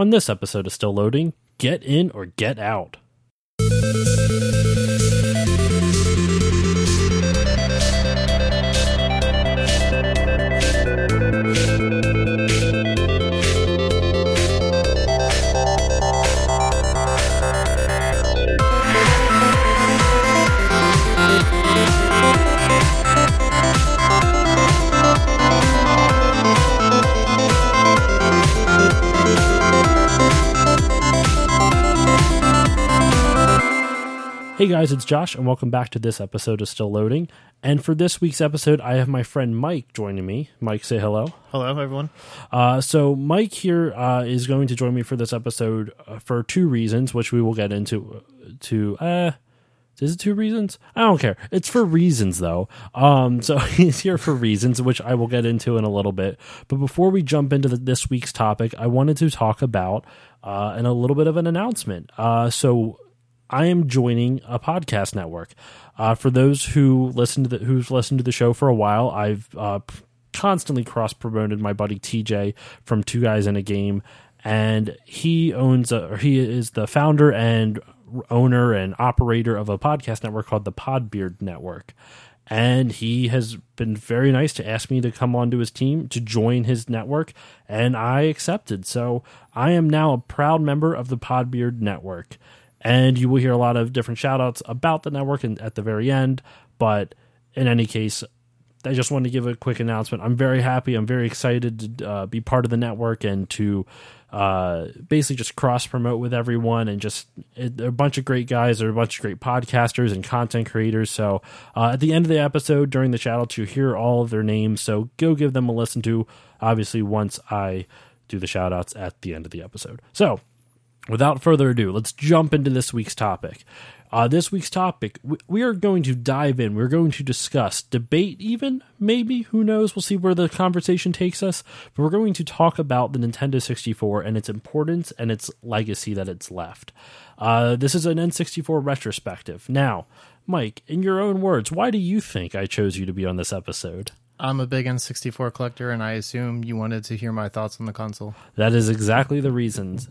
On this episode of Still Loading, Get In or Get Out. Hey guys, it's Josh, and welcome back to this episode of Still Loading. And for this week's episode, I have my friend Mike joining me. Mike, say hello. Hello, everyone. So Mike here is going to join me for this episode for two reasons, which we will get into. Is it two reasons? I don't care. It's for reasons, though. So he's here for reasons, which I will get into in a little bit. But before we jump into this week's topic, I wanted to talk about a little bit of an announcement. So I am joining a podcast network. For those who've listened to the show for a while, I've constantly cross-promoted my buddy TJ from Two Guys in a Game, and he is the founder and owner and operator of a podcast network called the Podbeard Network. And he has been very nice to ask me to come onto his team to join his network, and I accepted. So I am now a proud member of the Podbeard Network. And you will hear a lot of different shout-outs about the network at the very end. But in any case, I just wanted to give a quick announcement. I'm very happy. I'm very excited to be part of the network and to basically just cross-promote with everyone. And they're a bunch of great guys. They're a bunch of great podcasters and content creators. So at the end of the episode, during the shout-outs, you hear all of their names. So go give them a listen to, obviously, once I do the shout-outs at the end of the episode. So without further ado, let's jump into this week's topic. This week's topic, we are going to dive in. We're going to discuss, debate even, maybe, who knows? We'll see where the conversation takes us. But we're going to talk about the Nintendo 64 and its importance and its legacy that it's left. This is an N64 retrospective. Now, Mike, in your own words, why do you think I chose you to be on this episode? I'm a big N64 collector, and I assume you wanted to hear my thoughts on the console. That is exactly the reasons.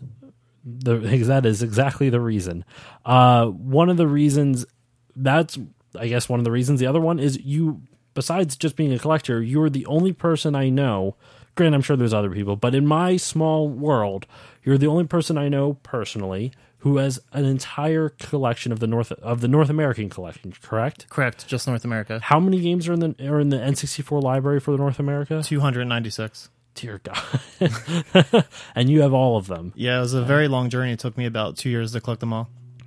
That is exactly the reason. One of the reasons, that's, I guess, one of the reasons. The other one is you, besides just being a collector, you're the only person I know. Granted, I'm sure there's other people, but in my small world, you're the only person I know personally who has an entire collection of the North American collection. Correct? Correct. Just North America. How many games are in the N64 library for the North America? 296. Dear God. And you have all of them. Yeah, it was a very long journey. It took me about 2 years to collect them all.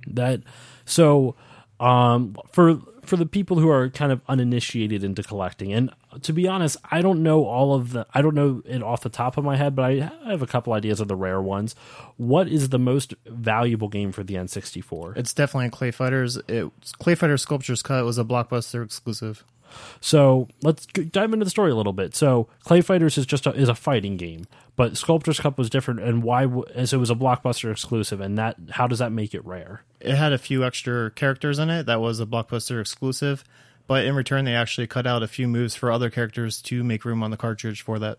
For the people who are kind of uninitiated into collecting, and to be honest, I don't know I don't know it off the top of my head, but I have a couple ideas of the rare ones. What is the most valuable game for the N64? It's definitely Clay Fighters. Clay Fighter Sculptures Cut was a Blockbuster exclusive. So let's dive into the story a little bit. So Clay Fighters is a fighting game, but Sculptor's Cup was different, and why? As it was a Blockbuster exclusive, and how does that make it rare? It had a few extra characters in it that was a Blockbuster exclusive, but in return they actually cut out a few moves for other characters to make room on the cartridge for that.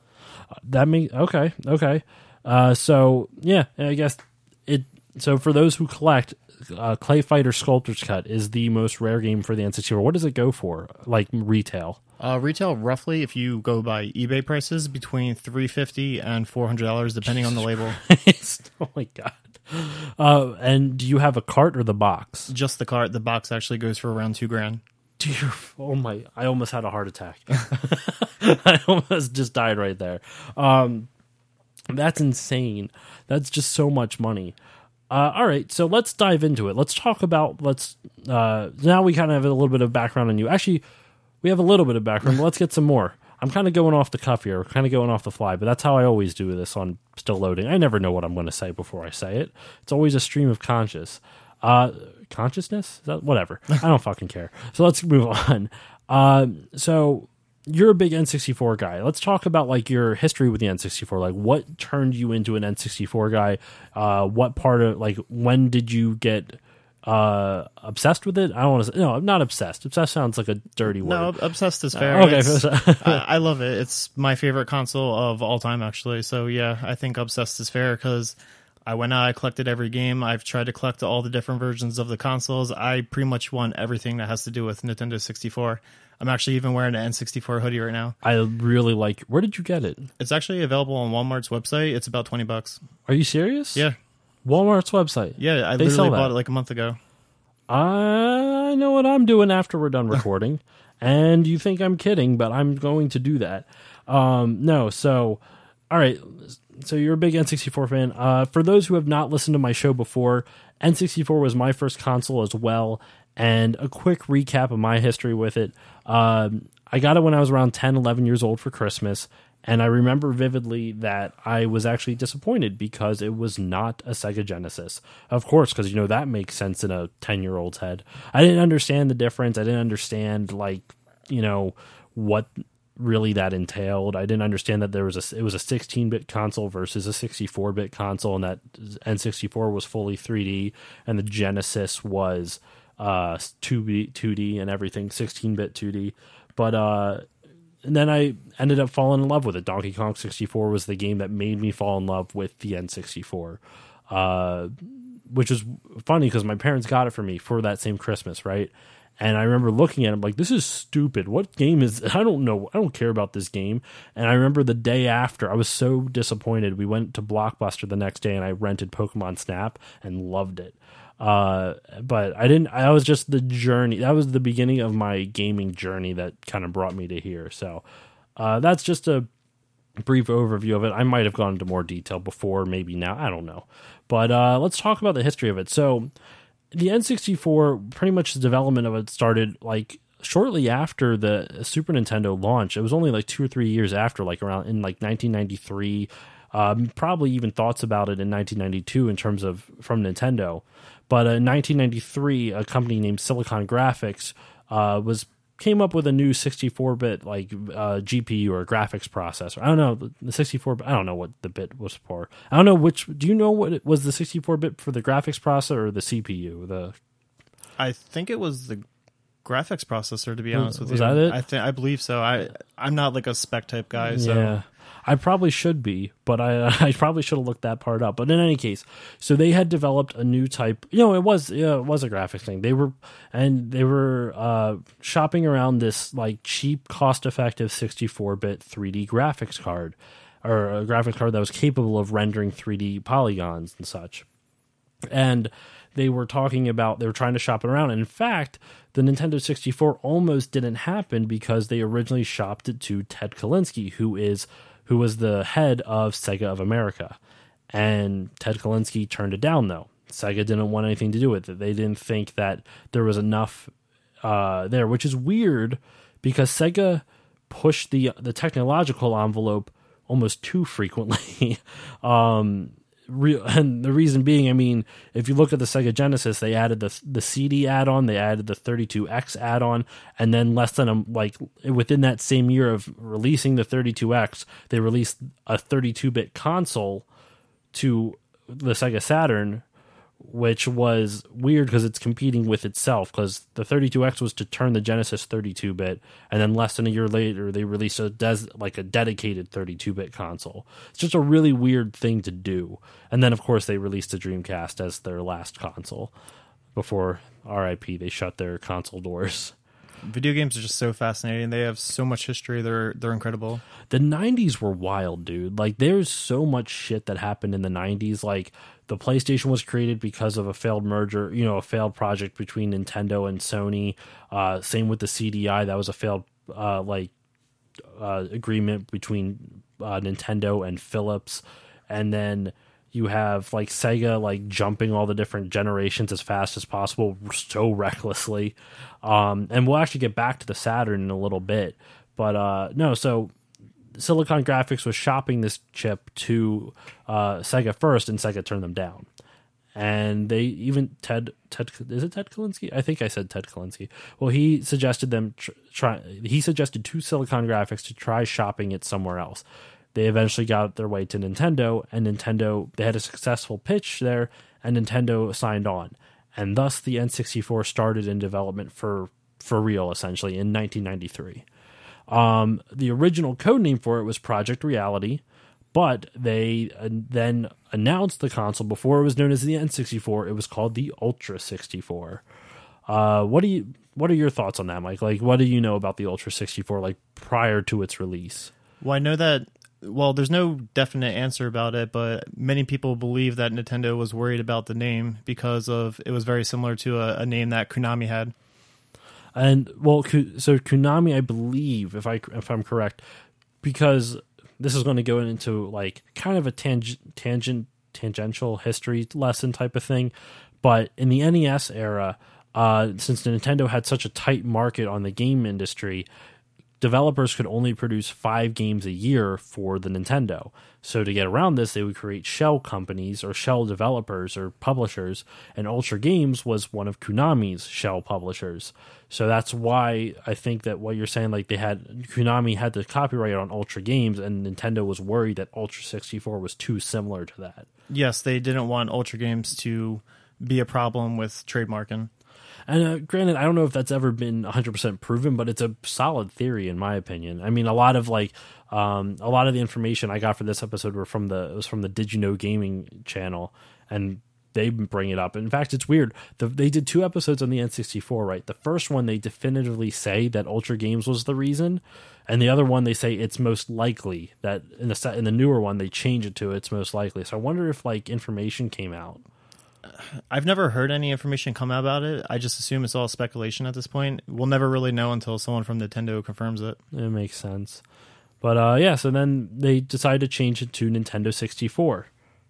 Okay. So yeah, I guess it. So for those who collect, Clay Fighter Sculptor's Cut is the most rare game for the N64. What does it go for, like retail? Retail, roughly, if you go by eBay prices, between $350 and $400, depending on the label. Oh my God. And do you have a cart or the box? Just the cart. The box actually goes for around $2,000. I almost had a heart attack. I almost just died right there. That's insane. That's just so much money. All right, so let's dive into it. Let's talk about, now we kind of have a little bit of background on you. Actually, we have a little bit of background, but let's get some more. I'm kind of going off the cuff here, kind of going off the fly, but that's how I always do this on Still Loading. I never know what I'm going to say before I say it. It's always a stream of consciousness? Is that whatever? I don't fucking care. So let's move on. So you're a big N64 guy. Let's talk about like your history with the N64. Like, what turned you into an N64 guy? What part of, like, when did you get obsessed with it. I don't want to say, no, I'm not obsessed. Obsessed sounds like a dirty word. No, obsessed is fair. Okay. I love it. It's my favorite console of all time, actually. So yeah, I think obsessed is fair because I went out, I collected every game. I've tried to collect all the different versions of the consoles. I pretty much want everything that has to do with Nintendo 64. I'm actually even wearing an N64 hoodie right now. I really like. Where did you get it? It's actually available on Walmart's website. It's about $20. Are you serious? Yeah. Walmart's website. Yeah, I literally bought it like a month ago. I know what I'm doing after we're done recording. And you think I'm kidding, but I'm going to do that. No, so, all right. So you're a big N64 fan. For those who have not listened to my show before, N64 was my first console as well. And a quick recap of my history with it. I got it when I was around 10, 11 years old for Christmas. And I remember vividly that I was actually disappointed because it was not a Sega Genesis. Of course, because, that makes sense in a 10-year-old's head. I didn't understand the difference. I didn't understand, what really that entailed. I didn't understand that it was a 16-bit console versus a 64-bit console, and that N64 was fully 3D, and the Genesis was 2D and everything, 16-bit 2D. But and then I ended up falling in love with it. Donkey Kong 64 was the game that made me fall in love with the N64, which was funny because my parents got it for me for that same Christmas, right? And I remember looking at it like, this is stupid. What game is... I don't know. I don't care about this game. And I remember the day after, I was so disappointed. We went to Blockbuster the next day and I rented Pokemon Snap and loved it. But I was just the journey. That was the beginning of my gaming journey that kind of brought me to here. So, that's just a brief overview of it. I might have gone into more detail before, maybe now, I don't know. But, let's talk about the history of it. So the N64, pretty much the development of it started shortly after the Super Nintendo launch. It was only 2 or 3 years after, around in 1993, probably even thoughts about it in 1992 in terms of from Nintendo. But in 1993, a company named Silicon Graphics came up with a new 64-bit GPU or graphics processor. I don't know the 64. I don't know what the bit was for. I don't know which. Do you know what it was? The 64-bit for the graphics processor or the CPU? I think it was the graphics processor. To be honest with you, was that it? I believe so. I'm not a spec type guy. So. Yeah. I probably should be, but I probably should have looked that part up. But in any case, so they had developed a new type. It was a graphics thing. They were shopping around this cheap, cost-effective 64-bit 3D graphics card, or a graphics card that was capable of rendering 3D polygons and such. And they were trying to shop it around. And in fact, the Nintendo 64 almost didn't happen because they originally shopped it to Ted Kalinske, who was the head of Sega of America. And Ted Kalinske turned it down, though. Sega didn't want anything to do with it. They didn't think that there was enough there, which is weird because Sega pushed the technological envelope almost too frequently. And the reason being, if you look at the Sega Genesis, they added the CD add-on, they added the 32X add-on, and then less than within that same year of releasing the 32X, they released a 32-bit console to the Sega Saturn, which was weird because it's competing with itself, because the 32X was to turn the Genesis 32-bit, and then less than a year later they released a dedicated 32-bit console. It's just a really weird thing to do. And then of course they released the Dreamcast as their last console before RIP they shut their console doors. Video games are just so fascinating. They have so much history. They're incredible. The 90s were wild, dude. There's so much shit that happened in the 90s. The PlayStation was created because of a failed merger, a failed project between Nintendo and Sony. Same with the CDI. That was a failed agreement between Nintendo and Philips. And then you have Sega jumping all the different generations as fast as possible, so recklessly. And we'll actually get back to the Saturn in a little bit. But no, so Silicon Graphics was shopping this chip to Sega first, and Sega turned them down. And they even is it Ted Kalinske? I think I said Ted Kalinske. Well, he suggested he suggested to Silicon Graphics to try shopping it somewhere else. They eventually got their way to Nintendo, and they had a successful pitch there, and Nintendo signed on. and thus the N64 started in development for real, essentially, in 1993. The original code name for it was Project Reality, but they then announced the console before it was known as the N64. It was called the Ultra 64. What are your thoughts on that, Mike? Like, what do you know about the Ultra 64, like, prior to its release? Well, I know that, well, there's no definite answer about it, but many people believe that Nintendo was worried about the name because of it was very similar to a name that Konami had. And, well, so Konami, I believe, if I'm correct, because this is going to go into, like, kind of a tangential history lesson type of thing, but in the NES era, since Nintendo had such a tight market on the game industry, developers could only produce 5 games a year for the Nintendo. So to get around this, they would create shell companies or shell developers or publishers, and Ultra Games was one of Konami's shell publishers. So that's why I think that what you're saying, like Konami had the copyright on Ultra Games, and Nintendo was worried that Ultra 64 was too similar to that. Yes, they didn't want Ultra Games to be a problem with trademarking. And granted, I don't know if that's ever been 100% proven, but it's a solid theory in my opinion. I mean, a lot of the information I got for this episode were from the Did You Know Gaming channel, and they bring it up. In fact, it's weird. They did 2 episodes on the N64, right? The first one, they definitively say that Ultra Games was the reason, and the other one, they say it's most likely. That in the newer one, they change it to it's most likely. So I wonder if, like, information came out. I've never heard any information come out about it. I just assume it's all speculation at this point. We'll never really know until someone from Nintendo confirms it. It makes sense. But yeah, so then they decided to change it to Nintendo 64.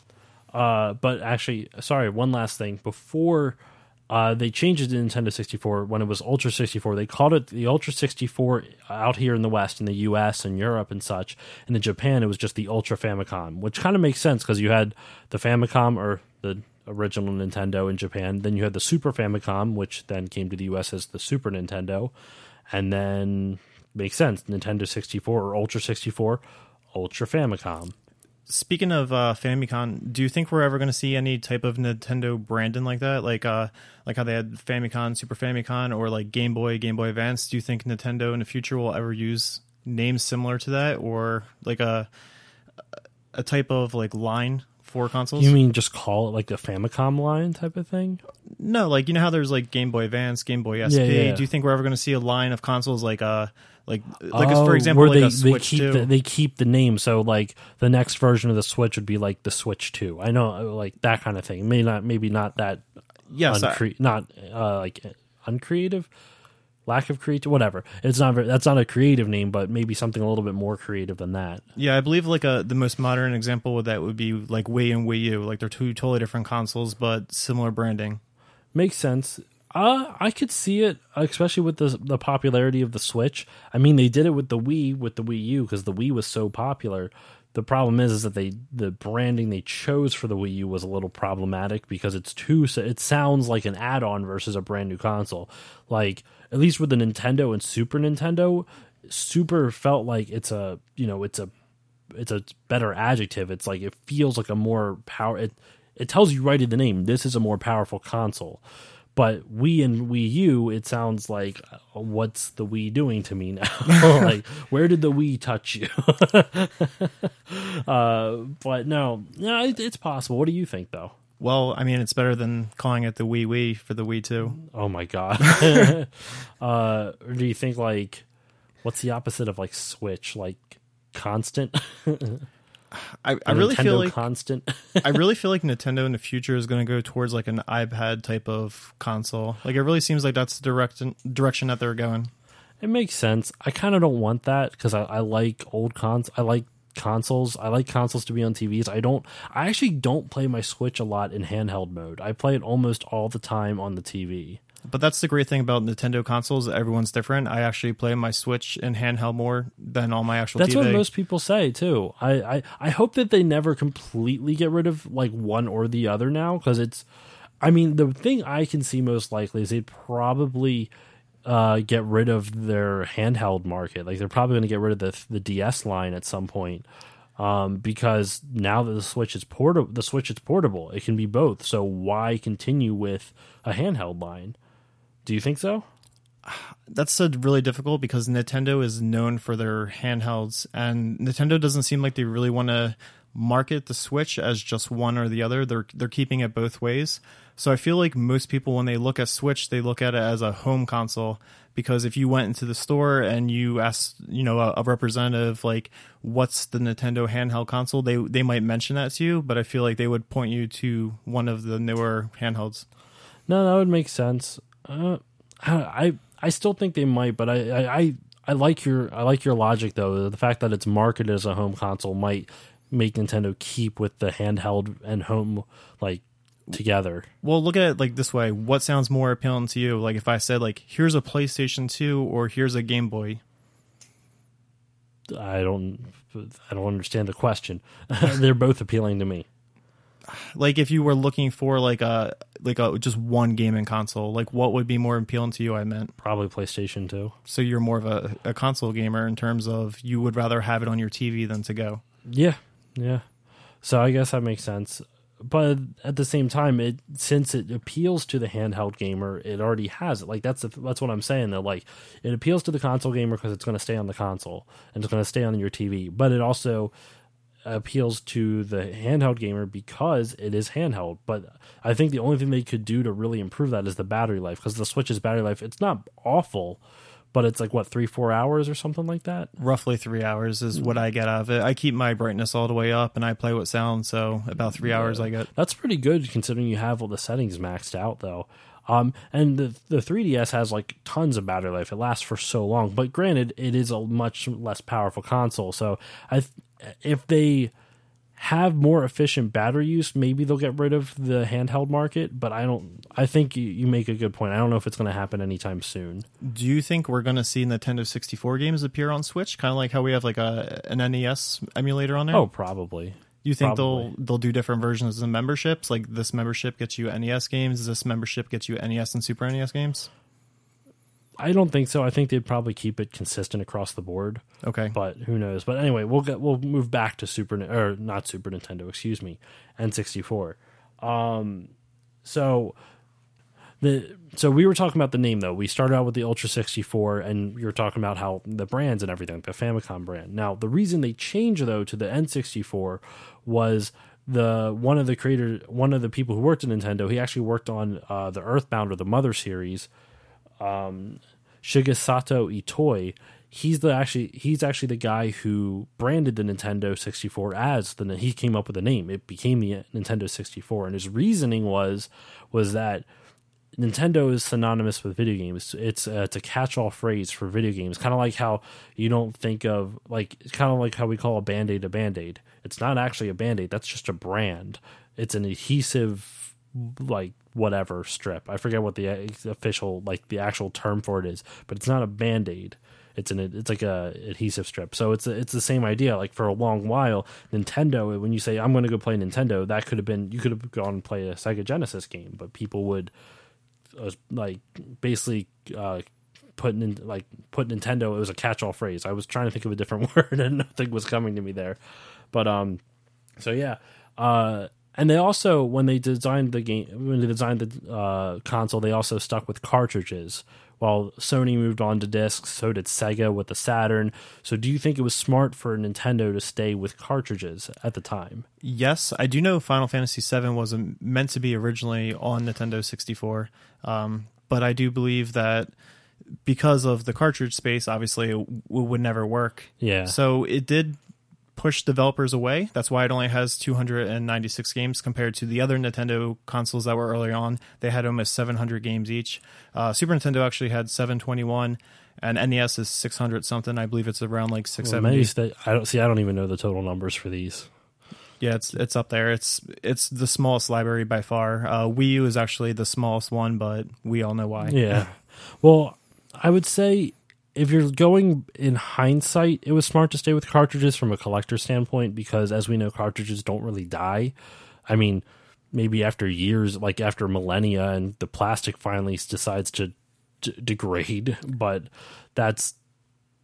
But actually, sorry, one last thing. Before they changed it to Nintendo 64, when it was Ultra 64, they called it the Ultra 64 out here in the West, in the US and Europe and such. And in Japan, it was just the Ultra Famicom, which kind of makes sense because you had the Famicom, or the original Nintendo in Japan. Then you had the Super Famicom, which then came to the US as the Super Nintendo. And then, makes sense, Nintendo 64 or Ultra 64, Ultra Famicom. Speaking of Famicom, do you think we're ever going to see any type of Nintendo branding like that? Like how they had Famicom, Super Famicom, or like Game Boy, Game Boy Advance? Do you think Nintendo in the future will ever use names similar to that, or like a type of like line for consoles? You mean just call it like the Famicom line type of thing? No, like, you know how there's like Game Boy Advance, Game Boy SP. Yeah. Do you think we're ever going to see a line of consoles like for example, like a Switch 2? They keep the name, so like the next version of the Switch would be like the Switch 2. I know, like that kind of thing. Maybe not that. Yes, like uncreative. Lack of creative, whatever. That's not a creative name, but maybe something a little bit more creative than that. Yeah, I believe like the most modern example of that would be like Wii and Wii U. Like they're 2 totally different consoles, but similar branding. Makes sense. I could see it, especially with the popularity of the Switch. I mean, they did it with the Wii U, because the Wii was so popular. The problem is that the branding they chose for the Wii U was a little problematic because it sounds like an add-on versus a brand new console. Like, at least with the Nintendo and Super Nintendo, Super felt like it's a better adjective. It's like, it feels like a more power. It tells you right in the name, this is a more powerful console. But Wii and Wii U, it sounds like, what's the Wii doing to me now? Like, where did the Wii touch you? But no, it's possible. What do you think, though? Well, I mean, it's better than calling it the Wii for the Wii 2. Oh my god. Or do you think, like, what's the opposite of like Switch? Like constant? I really feel like constant. I really feel like Nintendo in the future is going to go towards like an iPad type of console. Like, it really seems like that's the direction that they're going. It makes sense. I kind of don't want that because I like I like consoles. I like consoles to be on TVs. I actually don't play my Switch a lot in handheld mode. I play it almost all the time on the TV. But that's the great thing about Nintendo consoles. Everyone's different. I actually play my Switch in handheld more than on my actual TV. That's what most people say, too. I hope that they never completely get rid of, like, one or the other now, because it's... I mean, the thing I can see most likely is they'd probably get rid of their handheld market. Like, they're probably going to get rid of the DS line at some point. because now that the Switch is portable, it can be both. So why continue with a handheld line? Do you think so? That's really difficult because Nintendo is known for their handhelds, and Nintendo doesn't seem like they really want to market the Switch as just one or the other. They're keeping it both ways. So I feel like most people, when they look at Switch, they look at it as a home console, because if you went into the store and you asked, a representative, like, what's the Nintendo handheld console, they might mention that to you, but I feel like they would point you to one of the newer handhelds. No, that would make sense. I still think they might, but I like your logic though. The fact that it's marketed as a home console might make Nintendo keep with the handheld and home together. Well, look at it like this way. What sounds more appealing to you? Like if I said here's a PlayStation 2 or here's a Game Boy. I don't understand the question. They're both appealing to me. Like if you were looking for a just one gaming console, what would be more appealing to you? I meant probably PlayStation 2. So you're more of a console gamer in terms of you would rather have it on your TV than to go. Yeah. So I guess that makes sense. But at the same time, since it appeals to the handheld gamer, it already has it. That's what I'm saying. That it appeals to the console gamer because it's going to stay on the console and it's going to stay on your TV. But it also appeals to the handheld gamer because it is handheld. But I think the only thing they could do to really improve that is the battery life, because the Switch's battery life, it's not awful, but it's 3-4 hours or something like that. Roughly 3 hours is what I get out of it. I keep my brightness all the way up and I play with sound, so about 3 hours I get. That's pretty good considering you have all the settings maxed out though. And the 3DS has tons of battery life. It lasts for so long, but granted, it is a much less powerful console. So if they have more efficient battery use, maybe they'll get rid of the handheld market. But I think you make a good point. I don't know if it's going to happen anytime soon. Do you think we're going to see Nintendo 64 games appear on Switch? Kind of like how we have an NES emulator on there? Oh, probably. You think they'll do different versions of memberships? Like this membership gets you NES games, this membership gets you NES and Super NES games? I don't think so. I think they'd probably keep it consistent across the board. Okay, but who knows? But anyway, we'll move back to not Super Nintendo. Excuse me, N64. So we were talking about the name though. We started out with the Ultra 64, and we were talking about how the brands and everything, the Famicom brand. Now the reason they changed though to the N64 was one of the people who worked at Nintendo. He actually worked on the Earthbound or the Mother series. Shigesato Itoi, he's actually the guy who branded the Nintendo 64 as he came up with the name. It became the Nintendo 64, and his reasoning was that Nintendo is synonymous with video games. It's a catch-all phrase for video games, kind of like how you don't think of kind of like how we call a Band-Aid a Band-Aid. It's not actually a Band-Aid. That's just a brand. It's an adhesive whatever strip. I forget what the official the actual term for it is, but it's not a Band-Aid. It's like a adhesive strip. So it's the same idea. For a long while, Nintendo, when you say I'm going to go play Nintendo, that could have been, you could have gone and play a Sega Genesis game, but people would basically put Nintendo. It was a catch-all phrase. I was trying to think of a different word and nothing was coming to me there. But so yeah. And they also, when they designed the console, they also stuck with cartridges. While Sony moved on to discs, so did Sega with the Saturn. So do you think it was smart for Nintendo to stay with cartridges at the time? Yes, I do know Final Fantasy VII was meant to be originally on Nintendo 64, but I do believe that because of the cartridge space, obviously it would never work. Yeah. So it did push developers away. That's why it only has 296 games compared to the other Nintendo consoles that were early on. They had almost 700 games each. Super Nintendo actually had 721, and NES is 600 something. I believe it's around 670. I don't even know the total numbers for these. Yeah, it's up there. It's the smallest library by far. Wii U is actually the smallest one, but we all know why. Yeah. Well, I would say, if you're going in hindsight, it was smart to stay with cartridges from a collector standpoint, because as we know, cartridges don't really die. I mean, maybe after years, after millennia, and the plastic finally decides to degrade, but that's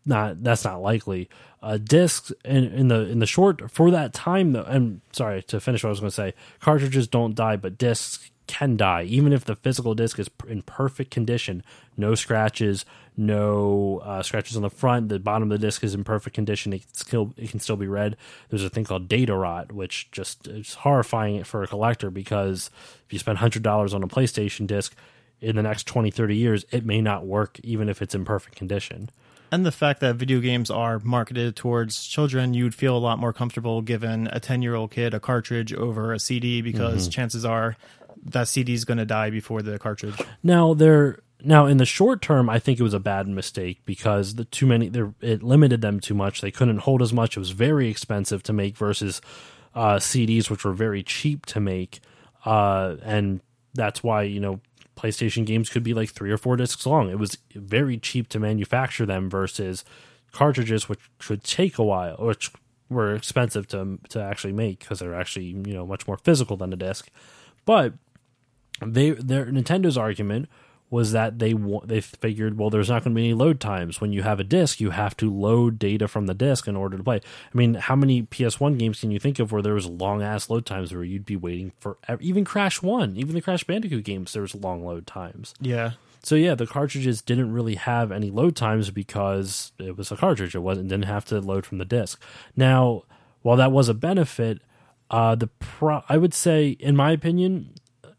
that's not likely. Discs in the short for that time though, and sorry to finish what I was going to say, cartridges don't die, but discs can die even if the physical disc is in perfect condition. No scratches, no scratches on the front. The bottom of the disc is in perfect condition. It can still be read. There's a thing called data rot, which just is horrifying for a collector, because if you spend $100 on a PlayStation disc, in the next 20, 30 years, it may not work even if it's in perfect condition. And the fact that video games are marketed towards children, you'd feel a lot more comfortable giving a 10-year-old kid a cartridge over a CD, because chances are that CD is going to die before the cartridge. Now, in the short term, I think it was a bad mistake, because it limited them too much. They couldn't hold as much. It was very expensive to make versus CDs, which were very cheap to make. And that's why, PlayStation games could be like 3 or 4 discs long. It was very cheap to manufacture them versus cartridges, which could take a while, which were expensive to actually make, because they're actually much more physical than a disc. But Nintendo's argument was that they figured, well, there's not going to be any load times. When you have a disc, you have to load data from the disc in order to play. I mean, how many PS1 games can you think of where there was long-ass load times where you'd be waiting for... Even Crash 1, even the Crash Bandicoot games, there was long load times. Yeah. So yeah, the cartridges didn't really have any load times because it was a cartridge. Didn't have to load from the disc. Now, while that was a benefit, I would say, in my opinion,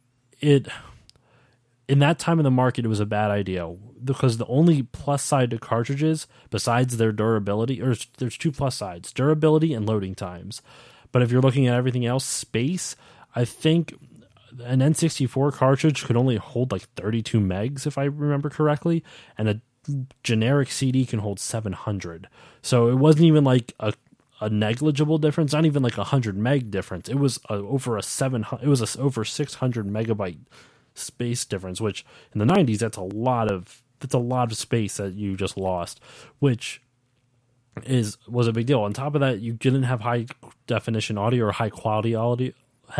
in that time of the market, it was a bad idea, because the only plus side to cartridges, besides their durability, or there's 2 plus sides, durability and loading times. But if you're looking at everything else, space, I think an N64 cartridge could only hold like 32 megs, if I remember correctly, and a generic CD can hold 700. So it wasn't even like a negligible difference, not even like 100 meg difference. It was over 600 megabyte space difference, which in the 90s that's a lot of space that you just lost, which was a big deal. On top of that, you didn't have high definition audio or high quality audio,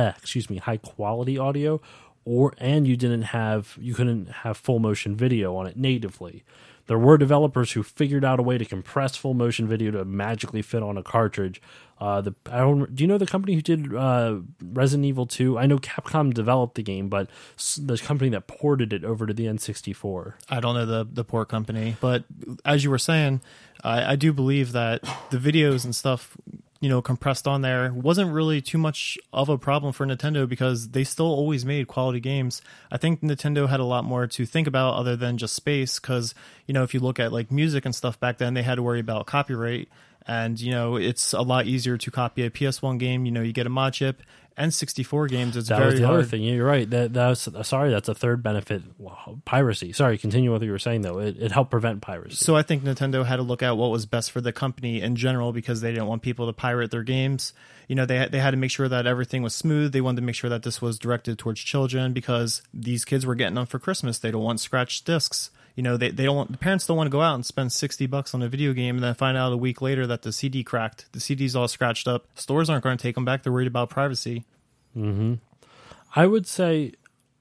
and you couldn't have full motion video on it natively. There were developers who figured out a way to compress full motion video to magically fit on a cartridge. Do you know the company who did Resident Evil 2? I know Capcom developed the game, but the company that ported it over to the N64. I don't know the port company, but as you were saying, I do believe that the videos and stuff, compressed on there wasn't really too much of a problem for Nintendo, because they still always made quality games. I think Nintendo had a lot more to think about other than just space, because, if you look at like music and stuff back then, they had to worry about copyright. And, it's a lot easier to copy a PS1 game. You get a mod chip. N64 games, it's very hard. That was the other thing. You're right. That's a third benefit. Piracy. Sorry, continue what you were saying, though. It helped prevent piracy. So I think Nintendo had to look at what was best for the company in general, because they didn't want people to pirate their games. They had to make sure that everything was smooth. They wanted to make sure that this was directed towards children, because these kids were getting them for Christmas. They don't want scratched discs. The parents don't want to go out and spend $60 on a video game and then find out a week later that the CD cracked. The CD's all scratched up. Stores aren't going to take them back. They're worried about privacy. Mm-hmm. I would say,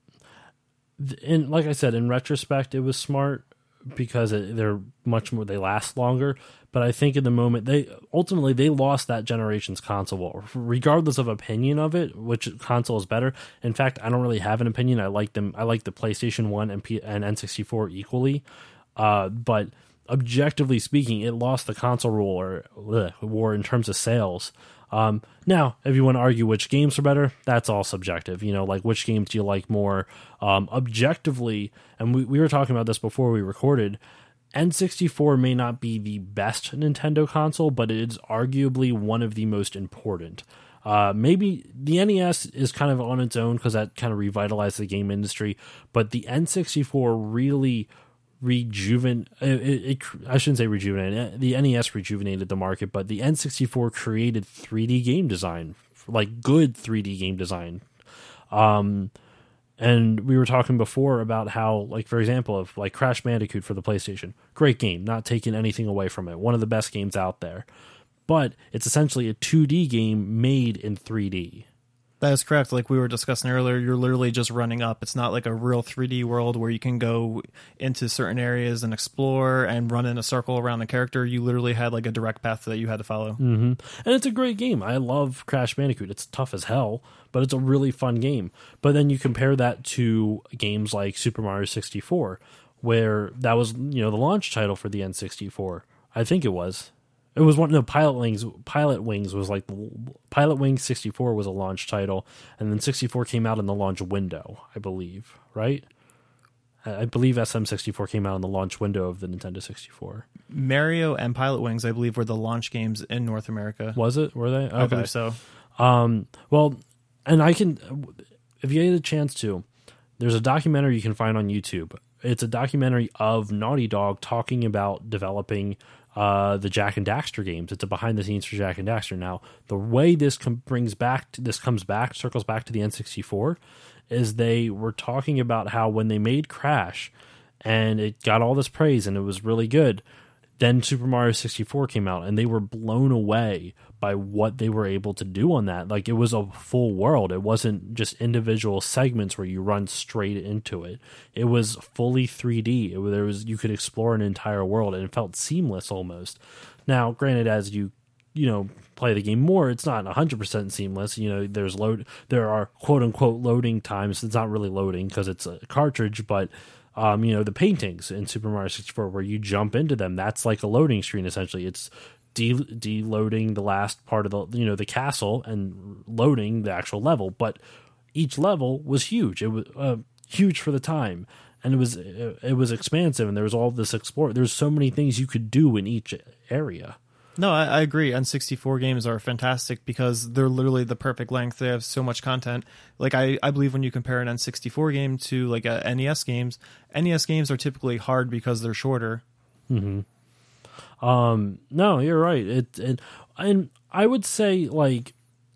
like I said, in retrospect, it was smart, because they're much more, they last longer. But I think in the moment, they lost that generation's console war, regardless of opinion of it, which console is better. In fact, I don't really have an opinion. I like them. I like the PlayStation 1 and N64 equally. But objectively speaking, it lost the console war in terms of sales. Now, if you want to argue which games are better, that's all subjective. Like which games do you like more? Objectively, and we were talking about this before we recorded, N64 may not be the best Nintendo console, but it is arguably one of the most important. Maybe the NES is kind of on its own, because that kind of revitalized the game industry, but the N64 really I shouldn't say rejuvenated. The NES rejuvenated the market, but the N64 created 3D game design, like good 3D game design. And we were talking before about how, like, for example, of like Crash Bandicoot for the PlayStation, great game, not taking anything away from it, one of the best games out there, but it's essentially a 2D game made in 3D. That is correct. Like we were discussing earlier, you're literally just running up. It's not like a real 3D world where you can go into certain areas and explore and run in a circle around the character. You literally had like a direct path that you had to follow. Mm-hmm. And it's a great game. I love Crash Bandicoot. It's tough as hell, but it's a really fun game. But then you compare that to games like Super Mario 64, where that was, you know, the launch title for the N64. I think it was. It was one. No, Pilot Wings was like Pilot Wings 64 was a launch title, and then 64 came out in the launch window, I believe. Right? I believe SM64 came out in the launch window of the Nintendo 64. Mario and Pilot Wings, I believe, were the launch games in North America. Was it? Were they? Okay. I believe so. Well, and I can, if you get a chance to, there's a documentary you can find on YouTube. It's a documentary of Naughty Dog talking about developing the Jak and Daxter games. It's a behind the scenes for Jak and Daxter. Now, the way this circles back to the N64, is they were talking about how when they made Crash and it got all this praise and it was really good, then Super Mario 64 came out and they were blown away by what they were able to do on that. Like, it was a full world. It wasn't just individual segments where you run straight into it. It was fully 3D. You could explore an entire world and it felt seamless almost. Now, granted, as you play the game more, it's not 100% seamless. You know, there are quote unquote loading times. It's not really loading because it's a cartridge, but the paintings in Super Mario 64 where you jump into them, that's like a loading screen essentially. It's deloading the last part of the castle and loading the actual level, but each level was huge. It was huge for the time, and it was expansive, and there was all this explore. There's so many things you could do in each area. No, I agree. N64 games are fantastic because they're literally the perfect length. They have so much content. Like I believe when you compare an N64 game to like a NES games are typically hard because they're shorter. Mm-hmm. No, you're right. And I would say, like,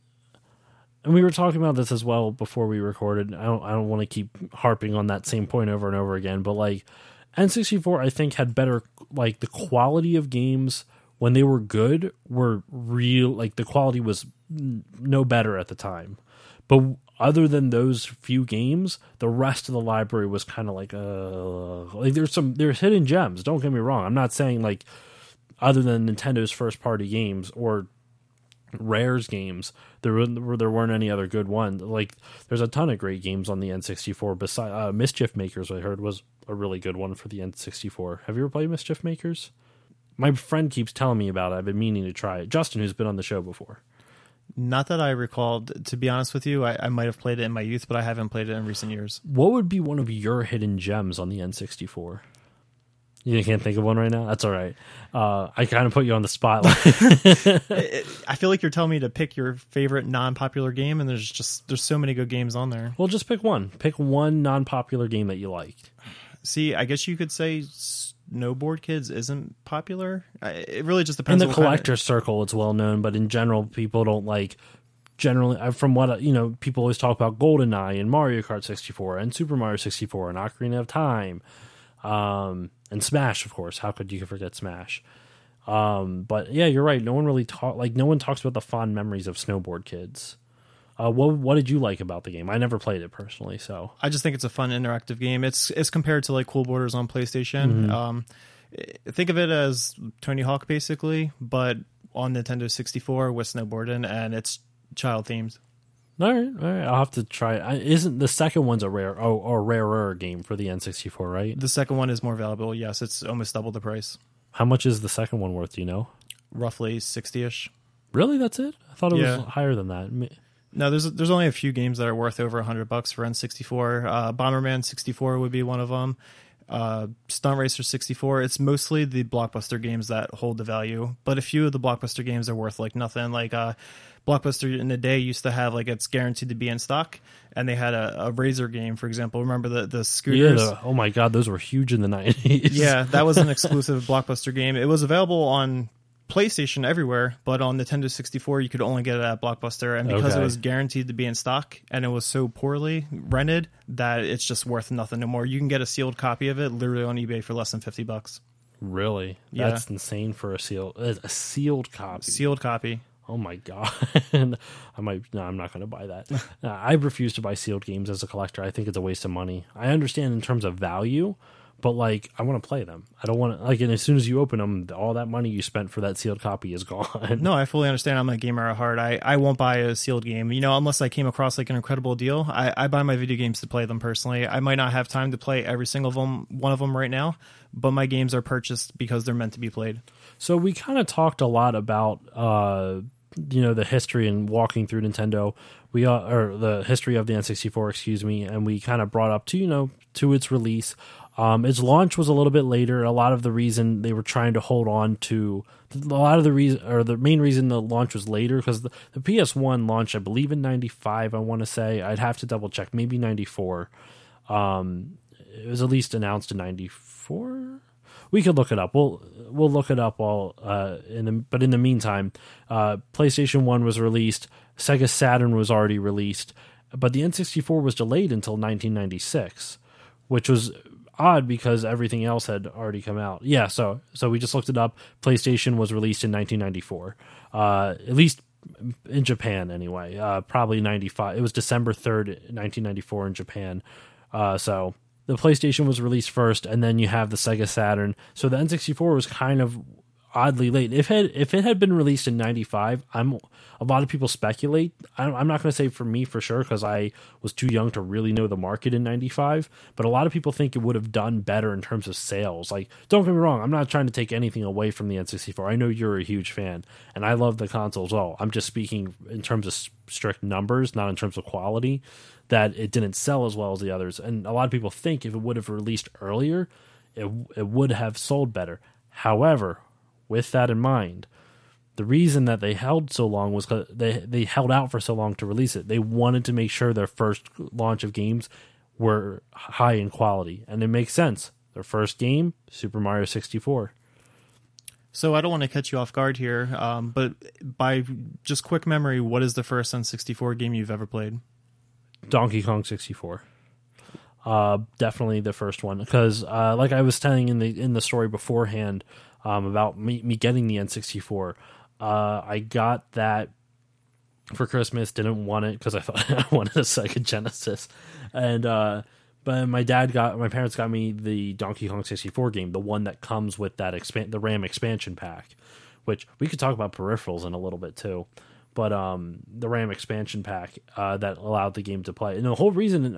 and we were talking about this as well before we recorded. I don't want to keep harping on that same point over and over again, but like N64, I think had better, like, the quality of games when they were good were real. Like, the quality was no better at the time, but other than those few games, the rest of the library was kind of like there's hidden gems. Don't get me wrong. I'm not saying like, other than Nintendo's first party games or Rare's games, there weren't any other good ones. Like, there's a ton of great games on the N64. Besides Mischief Makers, I heard was a really good one for the N64. Have you ever played Mischief Makers? My friend keeps telling me about it. I've been meaning to try it. Justin, who's been on the show before. Not that I recalled. To be honest with you, I might have played it in my youth, but I haven't played it in recent years. What would be one of your hidden gems on the N64? You can't think of one right now? That's all right. I kind of put you on the spot. I feel like you're telling me to pick your favorite non-popular game, and there's so many good games on there. Well, just pick one. Pick one non-popular game that you liked. See, I guess you could say Snowboard Kids isn't popular. It really just depends. In the collector circle, it's well known, but in general, people don't like. Generally, from what people always talk about GoldenEye and Mario Kart 64 and Super Mario 64 and Ocarina of Time. And Smash, of course. How could you forget Smash? But yeah, you're right. No one talks about the fond memories of Snowboard Kids. What did you like about the game? I never played it personally, so I just think it's a fun interactive game. It's compared to like Cool Borders on PlayStation. Mm-hmm. Think of it as Tony Hawk basically, but on Nintendo 64 with snowboarding, and it's child themed. All right. I'll have to try it. Isn't the second one's a rarer game for the N64, right? The second one is more valuable. Yes, it's almost double the price. How much is the second one worth? Do you know? Roughly 60-ish. Really? That's it? I thought it was higher than that. No, there's only a few games that are worth over $100 for N64. Bomberman 64 would be one of them. Stunt Racer 64. It's mostly the Blockbuster games that hold the value, but a few of the Blockbuster games are worth like nothing. Like Blockbuster in the day used to have like it's guaranteed to be in stock, and they had a Razor game, for example. Remember the scooters? Yeah. Oh my God, those were huge in the 90s. Yeah, that was an exclusive Blockbuster game. It was available on PlayStation everywhere, but on Nintendo 64 you could only get it at Blockbuster, and because it was guaranteed to be in stock and it was so poorly rented that it's just worth nothing no more. You can get a sealed copy of it literally on eBay for less than $50. Really? Yeah. That's insane for a sealed copy. Sealed copy. Oh my god! I might. No, I'm not going to buy that. I refuse to buy sealed games as a collector. I think it's a waste of money. I understand in terms of value, but like I want to play them. I don't want to like. And as soon as you open them, all that money you spent for that sealed copy is gone. No, I fully understand. I'm a gamer at heart. I won't buy a sealed game, unless I came across like an incredible deal. I buy my video games to play them personally. I might not have time to play every single one of them right now, but my games are purchased because they're meant to be played. So we kind of talked a lot about the history and walking through Nintendo. Or the history of the N64, excuse me, and we kind of brought up to its release. Its launch was a little bit later. A lot of the reason they were trying to hold on to the main reason the launch was later because the PS1 launched, I believe, in '95. I want to say I'd have to double check, maybe '94. It was at least announced in '94. We could look it up. We'll look it up while but in the meantime, PlayStation 1 was released. Sega Saturn was already released, but the N64 was delayed until 1996, which was odd because everything else had already come out. Yeah, so we just looked it up. PlayStation was released in 1994, at least in Japan anyway. Probably 95. It was December 3rd, 1994 in Japan. So the PlayStation was released first, and then you have the Sega Saturn. So the N64 was kind of oddly late. If it had been released in '95, a lot of people speculate. I'm not going to say for me for sure because I was too young to really know the market in '95. But a lot of people think it would have done better in terms of sales. Like, don't get me wrong, I'm not trying to take anything away from the N64. I know you're a huge fan, and I love the console as well. I'm just speaking in terms of strict numbers, not in terms of quality. That it didn't sell as well as the others, and a lot of people think if it would have released earlier, it would have sold better. However, with that in mind, the reason that they held so long was because they held out for so long to release it. They wanted to make sure their first launch of games were high in quality, and it makes sense. Their first game, Super Mario 64. So I don't want to catch you off guard here, but by just quick memory, what is the first N64 game you've ever played? Donkey Kong 64. Definitely the first one because, like I was telling in the story beforehand about me getting the N64, I got that for Christmas. Didn't want it because I thought I wanted a Sega Genesis, and but my parents got me the Donkey Kong 64 game, the one that comes with that the RAM expansion pack, which we could talk about peripherals in a little bit too. But the RAM expansion pack that allowed the game to play. And the whole reason,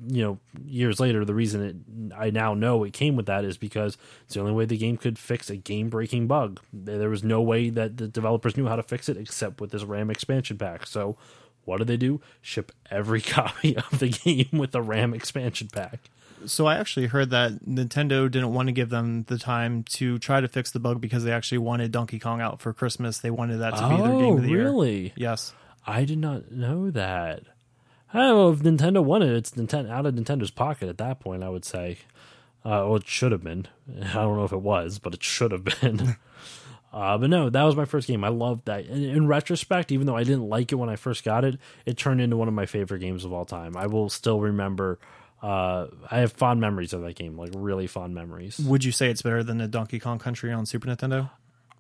years later, the reason I now know it came with that is because it's the only way the game could fix a game-breaking bug. There was no way that the developers knew how to fix it except with this RAM expansion pack. So what did they do? Ship every copy of the game with the RAM expansion pack. So I actually heard that Nintendo didn't want to give them the time to try to fix the bug because they actually wanted Donkey Kong out for Christmas. They wanted that to be their game of the year. Oh, really? Yes. I did not know that. I don't know if Nintendo wanted it. It's out of Nintendo's pocket at that point, I would say. Well, it should have been. I don't know if it was, but it should have been. But no, that was my first game. I loved that. In retrospect, even though I didn't like it when I first got it, it turned into one of my favorite games of all time. I will still remember... I have fond memories of that game, like really fond memories. Would you say it's better than the Donkey Kong Country on Super Nintendo?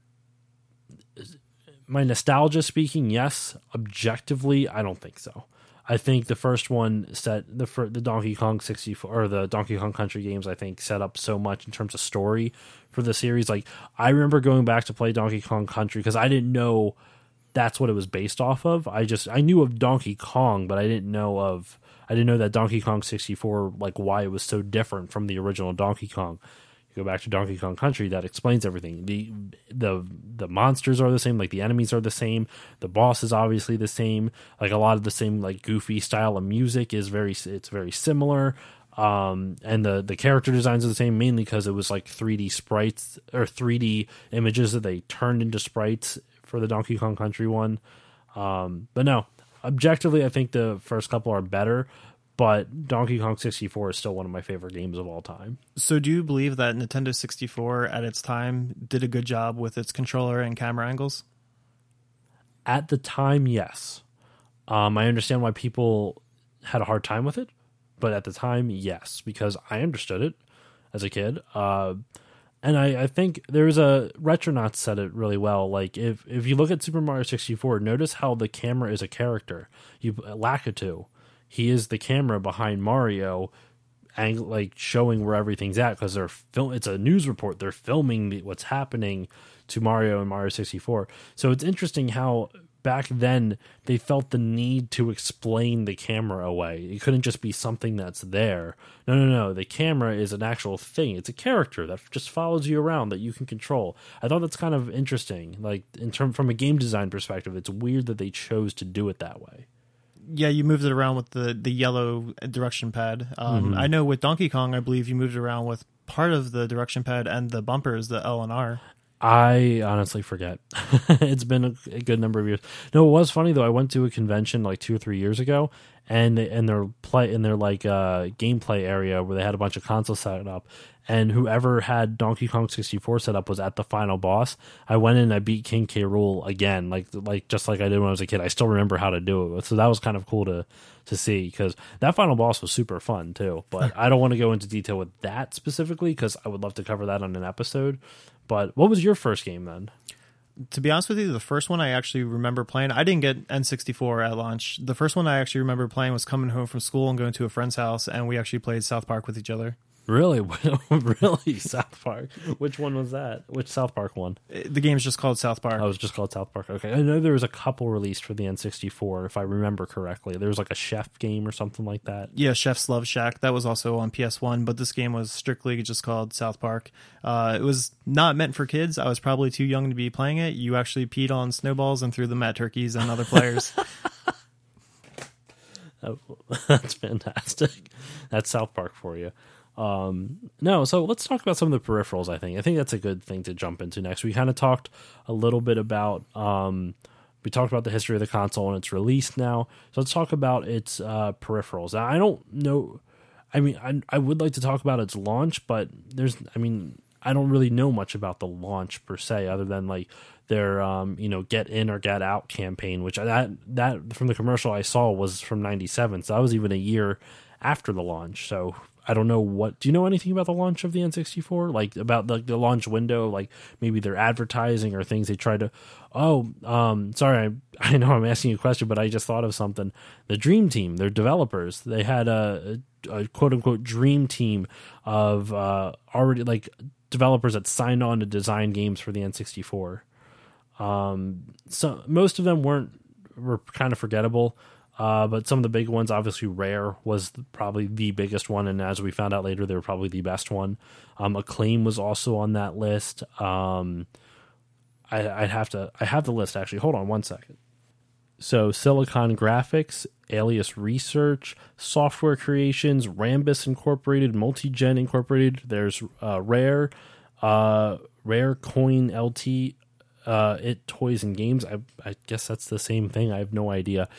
My nostalgia speaking, yes. Objectively, I don't think so. I think the first one set the Donkey Kong 64 or the Donkey Kong Country games. I think set up so much in terms of story for the series. Like I remember going back to play Donkey Kong Country because I didn't know that's what it was based off of. I knew of Donkey Kong, but I didn't know that Donkey Kong 64, like why it was so different from the original Donkey Kong. You go back to Donkey Kong Country, that explains everything. The monsters are the same, like the enemies are the same. The boss is obviously the same. Like a lot of the same, like goofy style of music is very similar. And the character designs are the same, mainly because it was like 3D sprites or 3D images that they turned into sprites for the Donkey Kong Country one. But no. Objectively, I think the first couple are better, but Donkey Kong 64 is still one of my favorite games of all time. So do you believe that Nintendo 64 at its time did a good job with its controller and camera angles? At the time, yes. I understand why people had a hard time with it, but at the time, yes, because I understood it as a kid. And I think there's a Retronauts said it really well. Like if you look at Super Mario 64, notice how the camera is a character. Lakitu, he is the camera behind Mario, like showing where everything's at because it's a news report. They're filming what's happening to Mario and Mario 64. So it's interesting how back then they felt the need to explain the camera away. It couldn't just be something that's there. No. The camera is an actual thing. It's a character that just follows you around that you can control. I thought that's kind of interesting. Like from a game design perspective, it's weird that they chose to do it that way. Yeah, you moved it around with the yellow direction pad. I know with Donkey Kong, I believe you moved it around with part of the direction pad and the bumpers, the L and R. I honestly forget. It's been a good number of years. No, it was funny though. I went to a convention like 2 or 3 years ago, and their gameplay area where they had a bunch of consoles set up, and whoever had Donkey Kong 64 set up was at the final boss. I went in and I beat King K. Rool again, like just like I did when I was a kid. I still remember how to do it, so that was kind of cool to see because that final boss was super fun too. But I don't want to go into detail with that specifically because I would love to cover that on an episode. But what was your first game then? To be honest with you, the first one I actually remember playing, I didn't get N64 at launch. The first one I actually remember playing was coming home from school and going to a friend's house, and we actually played South Park with each other. Really? Really? South Park? Which one was that? Which South Park one? The game is just called South Park. Oh, it was just called South Park. Okay. I know there was a couple released for the N64, if I remember correctly. There was like a chef game or something like that. Yeah, Chef's Love Shack. That was also on PS1, but this game was strictly just called South Park. It was not meant for kids. I was probably too young to be playing it. You actually peed on snowballs and threw them at turkeys and other players. Oh, that's fantastic. That's South Park for you. No, so let's talk about some of the peripherals. I think that's a good thing to jump into next. We kind of talked a little bit about we talked about the history of the console and its release now. So let's talk about its peripherals. Now, I don't know. I mean, I would like to talk about its launch, but I don't really know much about the launch per se, other than like their get in or get out campaign, which that from the commercial I saw was from '97, so that was even a year after the launch. So I don't know do you know anything about the launch of the N64? Like about the launch window, like maybe their advertising or things they tried to. Sorry, I know I'm asking you a question, but I just thought of something. The Dream Team, their developers, they had a quote unquote dream team of already like developers that signed on to design games for the N64. So most of them were kind of forgettable. But some of the big ones, obviously Rare was probably the biggest one, and as we found out later, they were probably the best one. Acclaim was also on that list. I have the list actually. Hold on one second. So Silicon Graphics, Alias Research, Software Creations, Rambus Incorporated, Multigen Incorporated. There's Rare, Rare Coin LT. It Toys and Games. I guess that's the same thing. I have no idea.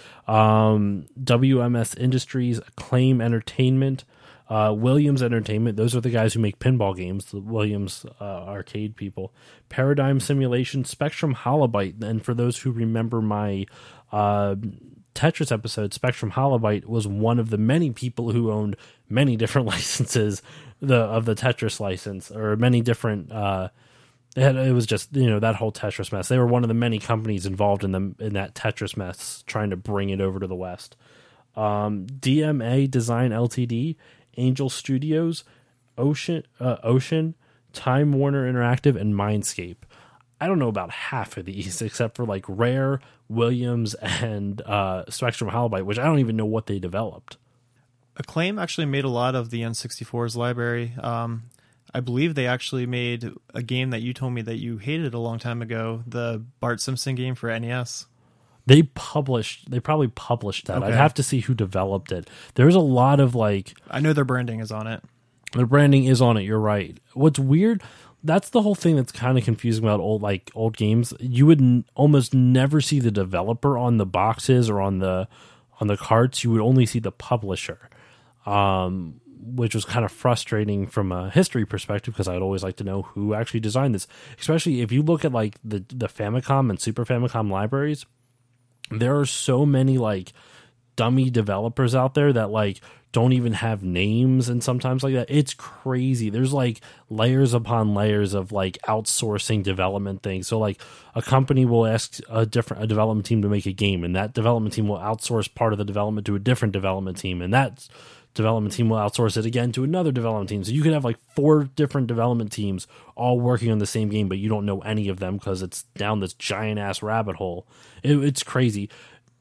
WMS Industries, Acclaim Entertainment, Williams Entertainment. Those are the guys who make pinball games, the Williams arcade people. Paradigm Simulation, Spectrum Holobyte. And for those who remember my Tetris episode, Spectrum Holobyte was one of the many people who owned many different licenses of the Tetris license, or many different it was just, that whole Tetris mess. They were one of the many companies involved in that Tetris mess, trying to bring it over to the West. DMA Design Ltd, Angel Studios, Ocean, Time Warner Interactive, and Mindscape. I don't know about half of these, except for like Rare, Williams, and Spectrum Holobyte, which I don't even know what they developed. Acclaim actually made a lot of the N64's library. I believe they actually made a game that you told me that you hated a long time ago, the Bart Simpson game for NES. They probably published that. Okay. I'd have to see who developed it. There's a lot of I know their branding is on it. Their branding is on it, you're right. What's weird, that's the whole thing that's kind of confusing about old games. You would almost never see the developer on the boxes or on the carts. You would only see the publisher. Which was kind of frustrating from a history perspective, because I'd always like to know who actually designed this. Especially if you look at the Famicom and Super Famicom libraries, there are so many dummy developers out there that like don't even have names, and sometimes like that. It's crazy. There's like layers upon layers of like outsourcing development things. So like a company will ask a development team to make a game, and that development team will outsource part of the development to a different development team, and that development team will outsource it again to another development team. So you could have like 4 different development teams all working on the same game, but you don't know any of them because it's down this giant ass rabbit hole. It's crazy.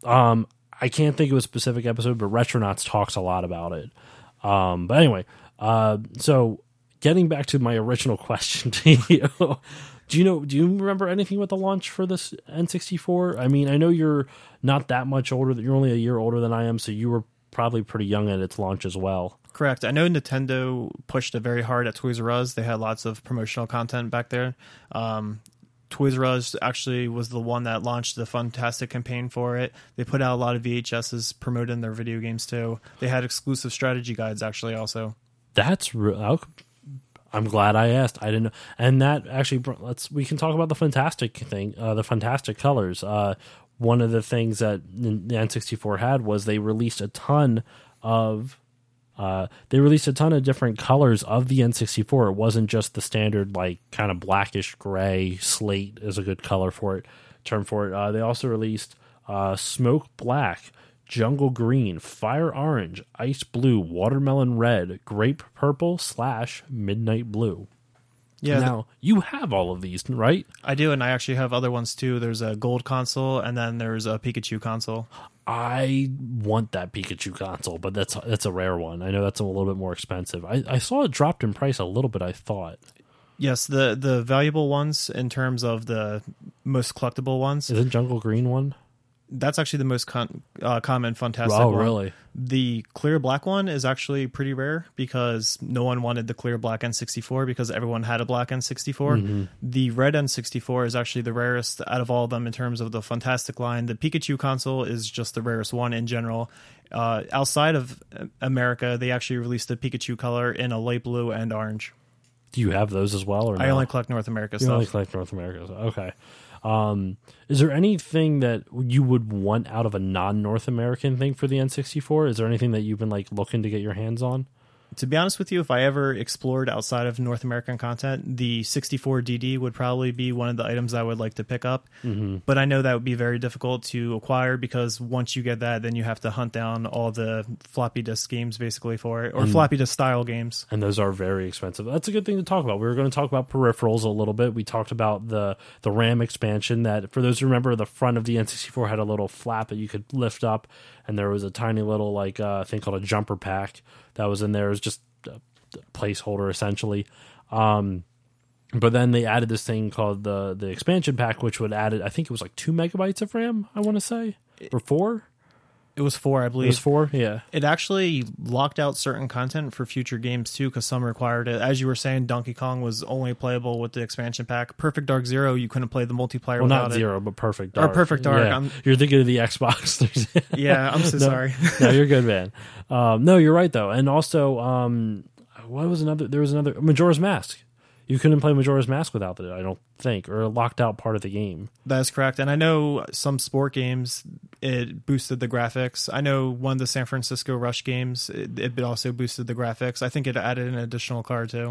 I can't think of a specific episode, but Retronauts talks a lot about it. But anyway, so getting back to my original question to you, do you remember anything about the launch for this N64? I mean, I know you're not that much older. You're only a year older than I am, so you were probably pretty young at its launch as well. Correct. I know Nintendo pushed it very hard at Toys R Us. They had lots of promotional content back there. Toys R Us actually was the one that launched the Fantastic campaign for it. They put out a lot of VHSs promoting their video games too. They had exclusive strategy guides actually also. That's I'm glad I asked. I didn't know. And that actually, we can talk about the Fantastic thing, the Fantastic colors. One of the things that the N64 had was they released a ton of different colors of the N64. It wasn't just the standard, like, kind of blackish gray. Slate is a good color term for it. They also released smoke black, jungle green, fire orange, ice blue, watermelon red, grape purple / midnight blue. Yeah. Now, you have all of these, right? I do, and I actually have other ones too. There's a gold console, and then there's a Pikachu console. I want that Pikachu console, but that's a rare one. I know that's a little bit more expensive. I saw it dropped in price a little bit, I thought. Yes, the valuable ones in terms of the most collectible ones. Isn't Jungle Green one? That's actually the most common Fantastic one. Oh, really? The clear black one is actually pretty rare because no one wanted the clear black N64 because everyone had a black N64. Mm-hmm. The red N64 is actually the rarest out of all of them in terms of the Fantastic line. The Pikachu console is just the rarest one in general. Outside of America, they actually released the Pikachu color in a light blue and orange. Do you have those as well? Or I only collect North America stuff. You only collect North America stuff. Okay. Is there anything that you would want out of a non-North American thing for the N64? Is there anything that you've been like looking to get your hands on? To be honest with you, if I ever explored outside of North American content, the 64DD would probably be one of the items I would like to pick up. Mm-hmm. But I know that would be very difficult to acquire because once you get that, then you have to hunt down all the floppy disk games basically for it, or floppy disk style games. And those are very expensive. That's a good thing to talk about. We were going to talk about peripherals a little bit. We talked about the RAM expansion that, for those who remember, the front of the N64 had a little flap that you could lift up, and there was a tiny little like thing called a jumper pack that was in there. It was just a placeholder essentially. But then they added this thing called the expansion pack, which would add, I think it was like 2 megabytes of RAM, I want to say, or 4. It was 4, I believe. It was 4, yeah. It actually locked out certain content for future games, too, because some required it. As you were saying, Donkey Kong was only playable with the expansion pack. Perfect Dark Zero, you couldn't play the multiplayer without it. Well, not Zero, but Perfect Dark. Or Perfect Dark. Yeah. You're thinking of the Xbox. Yeah, I'm so sorry. No, you're good, man. No, you're right, though. And also, what was another? There was another, Majora's Mask. You couldn't play Majora's Mask without it, I don't think, or it locked out part of the game. That's correct. And I know some sport games, it boosted the graphics. I know one of the San Francisco Rush games, it also boosted the graphics. I think it added an additional card, too.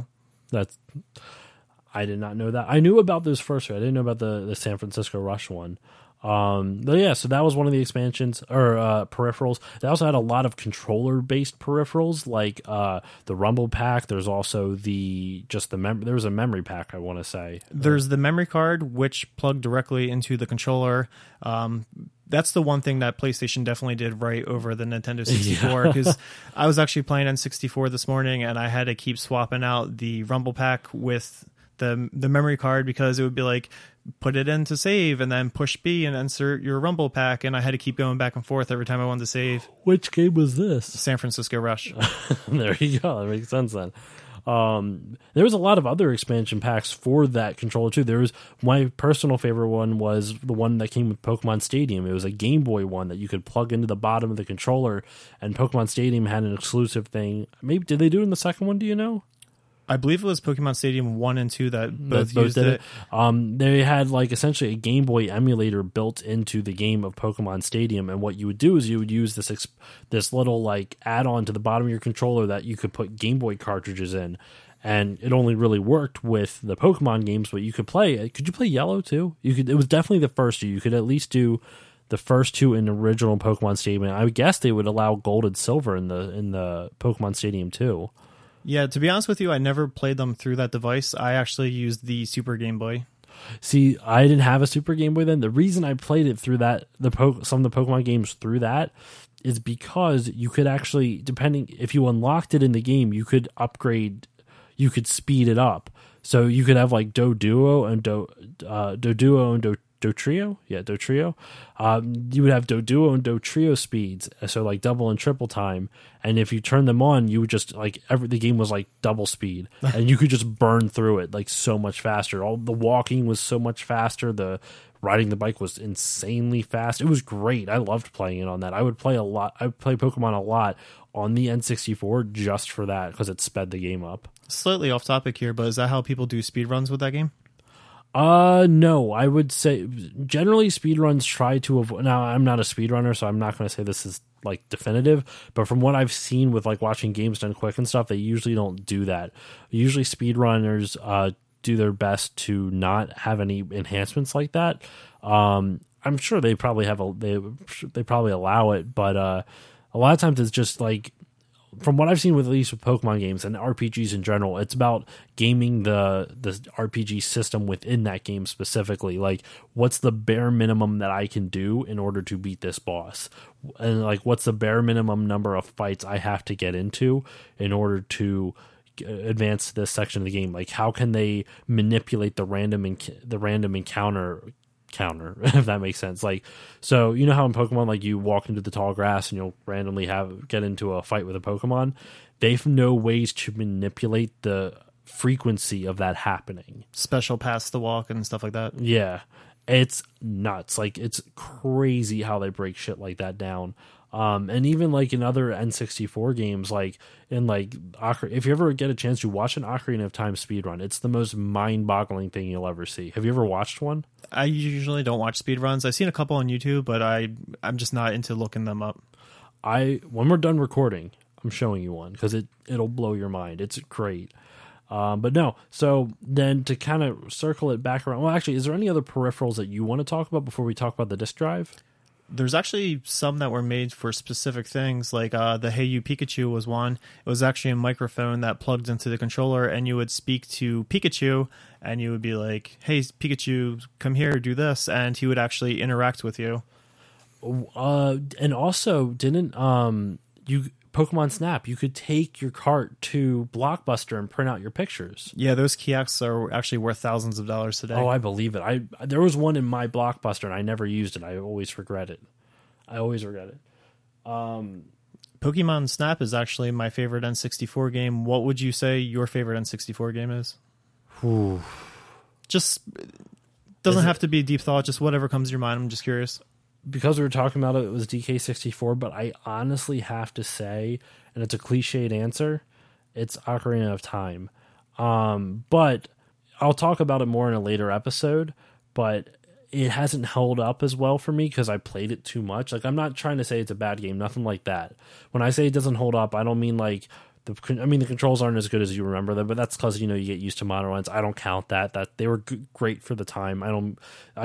I did not know that. I knew about those first. I didn't know about the San Francisco Rush one. But yeah, so that was one of the expansions or peripherals. They also had a lot of controller-based peripherals, like the Rumble Pack. There's also there was a memory pack, I want to say. There's the memory card, which plugged directly into the controller. That's the one thing that PlayStation definitely did right over the Nintendo 64, because I was actually playing N64 this morning, and I had to keep swapping out the Rumble Pack with the memory card because it would be like, put it in to save and then push B and insert your Rumble Pack, and I had to keep going back and forth every time I wanted to save. Which game was this? San Francisco Rush. There you go. That makes sense then. There was a lot of other expansion packs for that controller too. There was, my personal favorite one was the one that came with Pokemon Stadium. It was a Game Boy one that you could plug into the bottom of the controller, and Pokemon Stadium had an exclusive thing. Maybe did they do it in the second one? Do you know? I believe it was Pokemon Stadium 1 and 2 that both used did it. They had like essentially a Game Boy emulator built into the game of Pokemon Stadium, and what you would do is you would use this little like add-on to the bottom of your controller that you could put Game Boy cartridges in, and it only really worked with the Pokemon games, but you could play. Could you play Yellow too? You could. It was definitely the first two. You could at least do the first two in the original Pokemon Stadium. I would guess they would allow Gold and Silver in the Pokemon Stadium too. Yeah, to be honest with you, I never played them through that device. I actually used the Super Game Boy. See, I didn't have a Super Game Boy then. The reason I played it through that, some of the Pokemon games through that, is because you could actually, depending if you unlocked it in the game, you could upgrade, you could speed it up. So you could have like Doduo and Doduo and Dotrio? Yeah, Dotrio. You would have Doduo and Dotrio speeds, so like double and triple time. And if you turn them on, you would just like the game was like double speed, and you could just burn through it like so much faster. All the walking was so much faster. The riding the bike was insanely fast. It was great. I loved playing it on that. I would play a lot. I would play Pokemon a lot on the N64 just for that because it sped the game up. Slightly off topic here, but is that how people do speedruns with that game? No, I would say generally speedruns try to avoid. Now, I'm not a speedrunner, so I'm not going to say this is like definitive, but from what I've seen with like watching games done quick and stuff, they usually don't do that. Usually speedrunners do their best to not have any enhancements like that. I'm sure they probably they probably allow it, but a lot of times it's just like, from what I've seen with at least with Pokemon games and RPGs in general, it's about gaming the RPG system within that game specifically. Like, what's the bare minimum that I can do in order to beat this boss? And like, what's the bare minimum number of fights I have to get into in order to advance this section of the game? Like, how can they manipulate the random encounter, if that makes sense. Like, so you know how in Pokemon, like, you walk into the tall grass and you'll randomly get into a fight with a Pokemon? They know ways to manipulate the frequency of that happening. Special paths to walk and stuff like that. Yeah, it's nuts. Like, it's crazy how they break shit like that down. And even like in other N64 games, like in like if you ever get a chance to watch an Ocarina of Time speedrun, it's the most mind-boggling thing you'll ever see. Have you ever watched one? I usually don't watch speedruns. I've seen a couple on YouTube, but I'm just not into looking them up. When we're done recording, I'm showing you one because it'll blow your mind. It's great. But no, so then to kind of circle it back around, well, actually, is there any other peripherals that you want to talk about before we talk about the disk drive? There's actually some that were made for specific things, like the Hey You Pikachu was one. It was actually a microphone that plugged into the controller, and you would speak to Pikachu, and you would be like, hey, Pikachu, come here, do this, and he would actually interact with you. And also, didn't Pokemon Snap, you could take your cart to Blockbuster and print out your pictures. Yeah, those kiosks are actually worth thousands of dollars today. Oh, I believe it. There was one in my Blockbuster, and I never used it. I always regret it. Pokemon Snap is actually my favorite N64 game. What would you say your favorite N64 game is? Ooh. Just doesn't have to be deep thought, just whatever comes to your mind. I'm just curious. Because we were talking about it was DK64, but I honestly have to say, and it's a cliched answer, it's Ocarina of Time. But I'll talk about it more in a later episode, but it hasn't held up as well for me because I played it too much. Like, I'm not trying to say it's a bad game, nothing like that. When I say it doesn't hold up, I don't mean like the controls aren't as good as you remember them, but that's because, you get used to modern ones. I don't count that they were great for the time.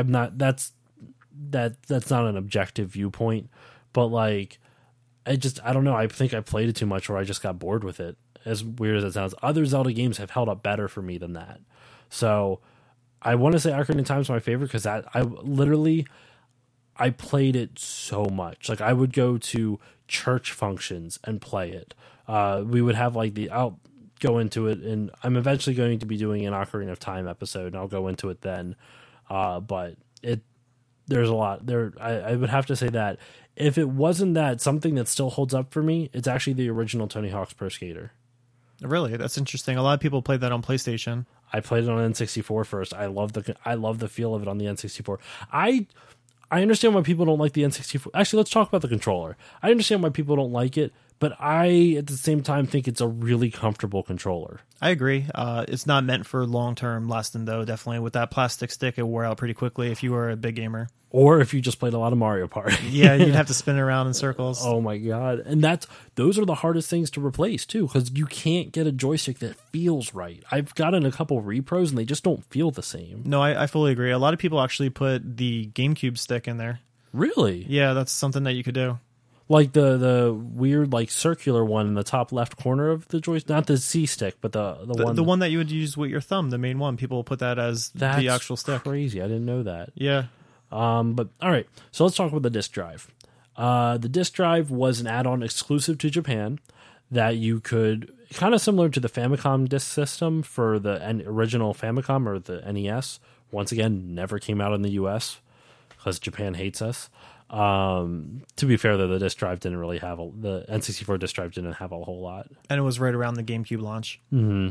That's not an objective viewpoint, but like, I don't know. I think I played it too much, or I just got bored with it. As weird as it sounds, other Zelda games have held up better for me than that. So I want to say Ocarina of Time is my favorite because I played it so much. Like, I would go to church functions and play it. We would have like I'll go into it, and I'm eventually going to be doing an Ocarina of Time episode, and I'll go into it then. But there's a lot there. I would have to say that if it wasn't that, something that still holds up for me, it's actually the original Tony Hawk's Pro Skater. Really? That's interesting. A lot of people played that on PlayStation. I played it on N64 first. I love the feel of it on the N64. I understand why people don't like the N64. Actually, let's talk about the controller. I understand why people don't like it, but I at the same time think it's a really comfortable controller. I agree. It's not meant for long-term lasting, though. Definitely with that plastic stick, it wore out pretty quickly if you were a big gamer. Or if you just played a lot of Mario Party. Yeah, you'd have to spin it around in circles. Oh my god! And those are the hardest things to replace too, because you can't get a joystick that feels right. I've gotten a couple repros and they just don't feel the same. No, I fully agree. A lot of people actually put the GameCube stick in there. Really? Yeah, that's something that you could do. Like the weird like circular one in the top left corner of the joystick, not the C stick, but the one that you would use with your thumb, the main one. People put that as the actual stick. Crazy! I didn't know that. Yeah. But all right, so let's talk about the disk drive. The disk drive was an add-on exclusive to Japan that you could, kind of similar to the Famicom disk system for the original Famicom or the NES. Once again, never came out in the US because Japan hates us. To be fair, though, the disk drive didn't really have the N64 disk drive didn't have a whole lot, and it was right around the GameCube launch. Mm-hmm.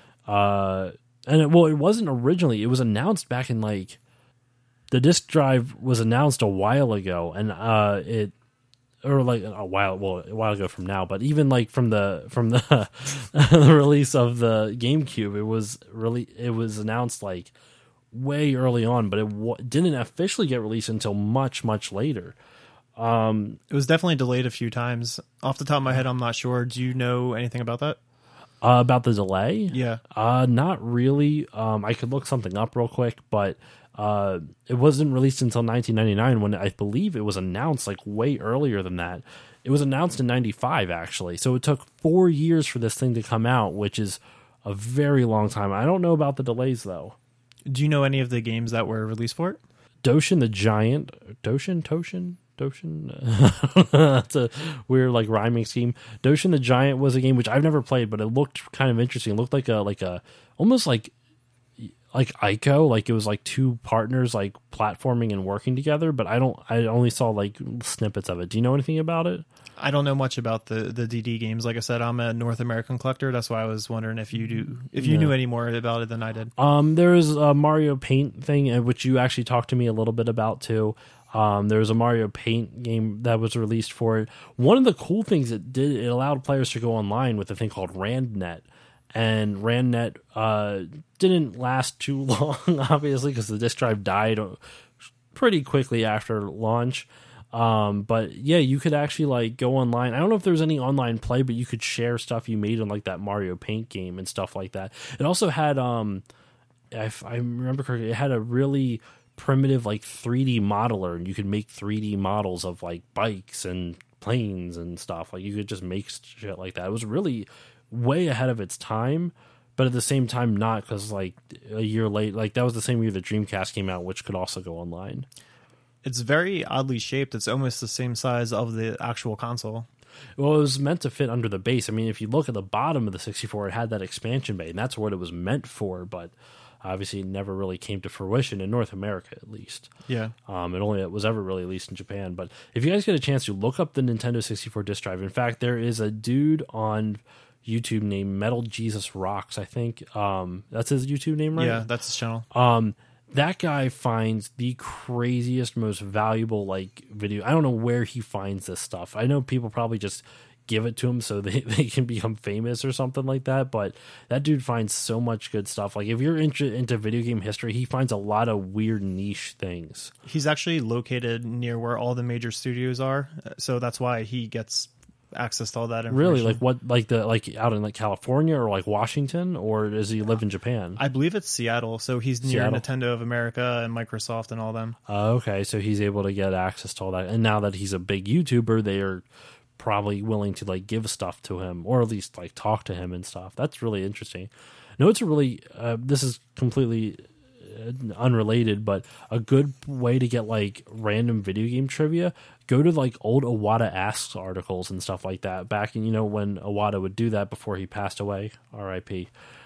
It wasn't originally. It was announced back in like. The disk drive was announced a while ago, and a while ago from now. But even like from the the release of the GameCube, it was announced like way early on, but it didn't officially get released until much later. It was definitely delayed a few times. Off the top of my head, I'm not sure. Do you know anything about that? About the delay? Yeah. Not really. I could look something up real quick, but it wasn't released until 1999 when I believe it was announced like way earlier than that. It was announced in 95 actually. So it took 4 years for this thing to come out, which is a very long time. I don't know about the delays though. Do you know any of the games that were released for it? Doshin the Giant. Doshin? That's a weird like rhyming scheme. Doshin the Giant was a game which I've never played, but it looked kind of interesting. It looked like a almost like Ico, like it was like two partners like platforming and working together, but I only saw like snippets of it. Do you know anything about it? I don't know much about the DD games. Like I said, I'm a North American collector. That's why I was wondering if you knew any more about it than I did. There is a Mario Paint thing, which you actually talked to me a little bit about too. There was a Mario Paint game that was released for it. One of the cool things it did, it allowed players to go online with a thing called RandNet. And RandNet didn't last too long, obviously, because the disk drive died pretty quickly after launch. But yeah, you could actually like go online. I don't know if there was any online play, but you could share stuff you made on like that Mario Paint game and stuff like that. It also had, if I remember correctly, it had a really primitive like 3D modeler, and you could make 3D models of like bikes and planes and stuff. Like you could just make shit like that. It was really way ahead of its time, but at the same time not, because like a year late, like that was the same year the Dreamcast came out, which could also go online. It's very oddly shaped. It's almost the same size of the actual console. Well, it was meant to fit under the base. I mean, if you look at the bottom of the 64, it had that expansion bay, and that's what it was meant for, but obviously it never really came to fruition in North America, at least. Yeah. It was ever really released in Japan. But if you guys get a chance to look up the Nintendo 64 disc drive, in fact, there is a dude on YouTube named Metal Jesus Rocks, I think. That's his YouTube name, right? Yeah, that's his channel. That guy finds the craziest, most valuable like video. I don't know where he finds this stuff. I know people probably just give it to him so they can become famous or something like that, but that dude finds so much good stuff. Like if you're into video game history, he finds a lot of weird niche things. He's actually located near where all the major studios are, so that's why he gets access to all that information. Really? Like what? Like out in like California or like Washington, or does he live in Japan? I believe it's Seattle. So he's near Nintendo of America and Microsoft and all them. Okay, so he's able to get access to all that. And now that he's a big YouTuber, they are probably willing to like give stuff to him, or at least like talk to him and stuff. That's really interesting. No, it's a really this is completely unrelated, but a good way to get like random video game trivia. Go to like old Iwata Asks articles and stuff like that. Back in, when Iwata would do that before he passed away, R.I.P.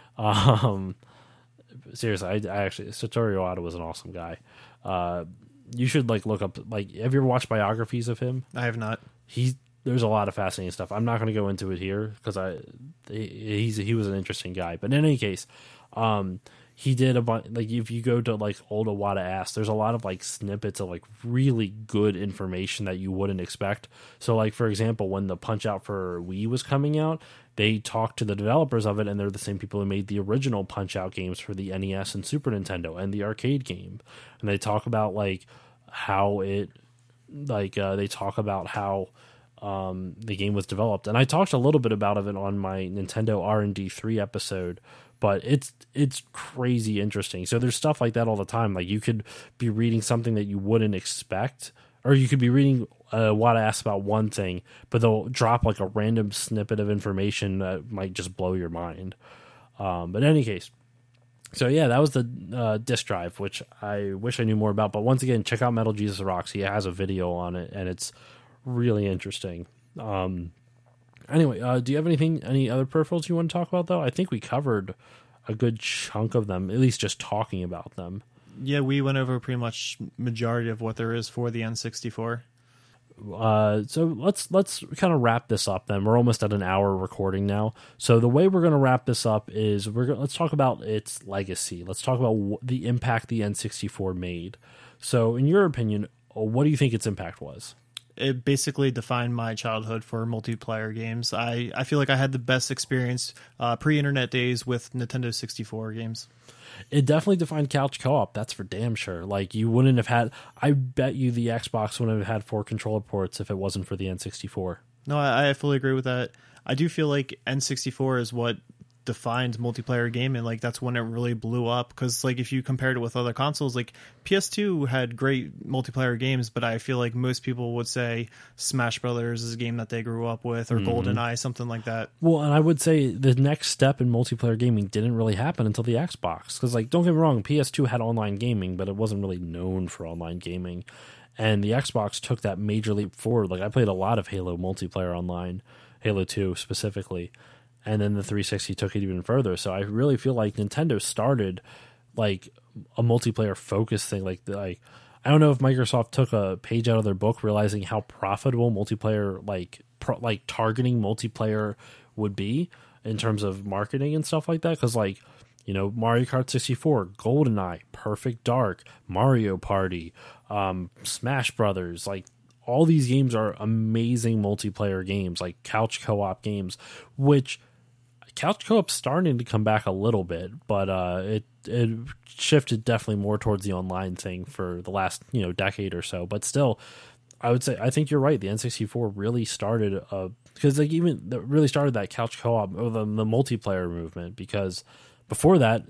Seriously, I actually, Satoru Iwata was an awesome guy. You should like look up, like, have you ever watched biographies of him? I have not. There's a lot of fascinating stuff. I'm not going to go into it here because he was an interesting guy. But in any case, he did a bunch, like if you go to like old Iwata Ask, there's a lot of like snippets of like really good information that you wouldn't expect. So like for example, when the Punch Out for Wii was coming out, they talked to the developers of it, and they're the same people who made the original Punch Out games for the NES and Super Nintendo and the arcade game. And they talk about like how it, like they talk about how the game was developed. And I talked a little bit about it on my Nintendo R&D 3 episode, but it's crazy interesting. So there's stuff like that all the time. Like you could be reading something that you wouldn't expect, or you could be reading Iwata Asks about one thing, but they'll drop like a random snippet of information that might just blow your mind. But in any case, so yeah, that was the disk drive, which I wish I knew more about. But once again, check out Metal Jesus Rocks. He has a video on it, and it's really interesting. Anyway, do you have any other peripherals you want to talk about, though? I think we covered a good chunk of them, at least just talking about them. Yeah, we went over pretty much majority of what there is for the N64. So let's kind of wrap this up then. We're almost at an hour recording now. So the way we're going to wrap this up is let's talk about its legacy. Let's talk about the impact the N64 made. So in your opinion, what do you think its impact was? It basically defined my childhood for multiplayer games. I feel like I had the best experience pre-internet days with Nintendo 64 games. It definitely defined couch co-op. That's for damn sure. Like you wouldn't have had. I bet you the Xbox wouldn't have had 4 controller ports if it wasn't for the N64. No, I fully agree with that. I do feel like N64 is what defined multiplayer gaming. Like that's when it really blew up, because like if you compared it with other consoles, like PS2 had great multiplayer games, but I feel like most people would say Smash Brothers is a game that they grew up with, or GoldenEye, something like that. Well, and I would say the next step in multiplayer gaming didn't really happen until the Xbox, because like don't get me wrong, PS2 had online gaming, but it wasn't really known for online gaming, and the Xbox took that major leap forward. Like I played a lot of Halo multiplayer online, Halo 2 specifically. And then the 360 took it even further. So I really feel like Nintendo started like a multiplayer focused thing. Like I don't know if Microsoft took a page out of their book, realizing how profitable multiplayer, like targeting multiplayer would be in terms of marketing and stuff like that. Because like, you know, Mario Kart 64, GoldenEye, Perfect Dark, Mario Party, Smash Brothers, like all these games are amazing multiplayer games, like couch co-op games, which couch co-op's starting to come back a little bit, but it shifted definitely more towards the online thing for the last decade or so. But still, I would say I think you're right. The N64 really started because like really started that couch co-op or the multiplayer movement, because before that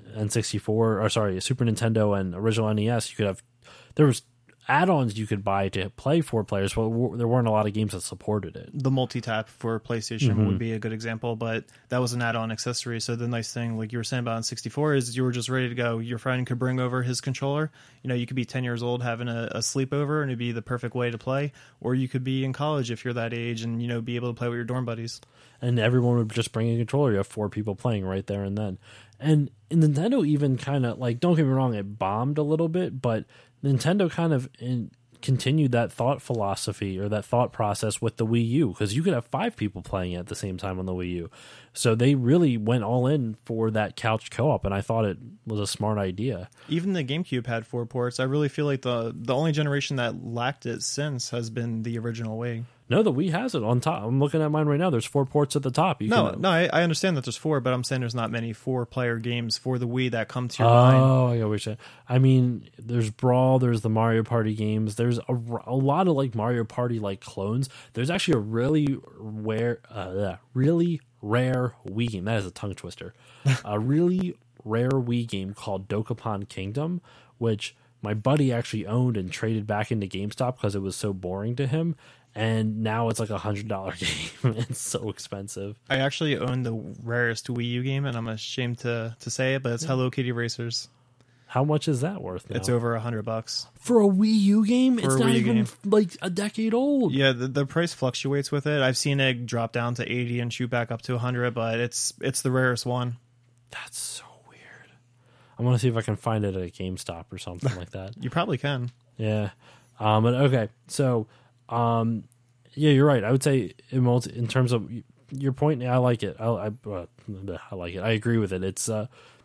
Super Nintendo and original NES, there was add-ons you could buy to play 4 players, but there weren't a lot of games that supported it. The multi-tap for PlayStation would be a good example, but that was an add-on accessory. So the nice thing, like you were saying about N64, is you were just ready to go. Your friend could bring over his controller. You could be 10 years old having a sleepover, and it'd be the perfect way to play. Or you could be in college if you're that age and, be able to play with your dorm buddies. And everyone would just bring a controller. You have 4 people playing right there and then. And Nintendo even kind of, like, don't get me wrong, it bombed a little bit, but Nintendo kind of continued that thought philosophy or that thought process with the Wii U, because you could have 5 people playing it at the same time on the Wii U. So they really went all in for that couch co-op, and I thought it was a smart idea. Even the GameCube had 4 ports. I really feel like the only generation that lacked it since has been the original Wii. No, the Wii has it on top. I'm looking at mine right now. There's 4 ports at the top. I understand that there's 4, but I'm saying there's not many 4-player games for the Wii that come to your mind. Oh, I get what you're saying. I mean, there's Brawl, there's the Mario Party games. There's a lot of like Mario Party like clones. There's actually a really rare Wii game. That is a tongue twister. A really rare Wii game called Dokapon Kingdom, which my buddy actually owned and traded back into GameStop because it was so boring to him. And now it's like $100 game. It's so expensive. I actually own the rarest Wii U game, and I'm ashamed to say it, but it's Hello Kitty Racers. How much is that worth now? It's over $100 for a Wii U game. It's not even like a decade old. Yeah, the price fluctuates with it. I've seen it drop down to 80 and shoot back up to 100, but it's the rarest one. That's so weird. I want to see if I can find it at a GameStop or something like that. You probably can. Yeah. But okay, so. Yeah, you're right. I would say in terms of your point, yeah, I like it. I like it. I agree with it. It's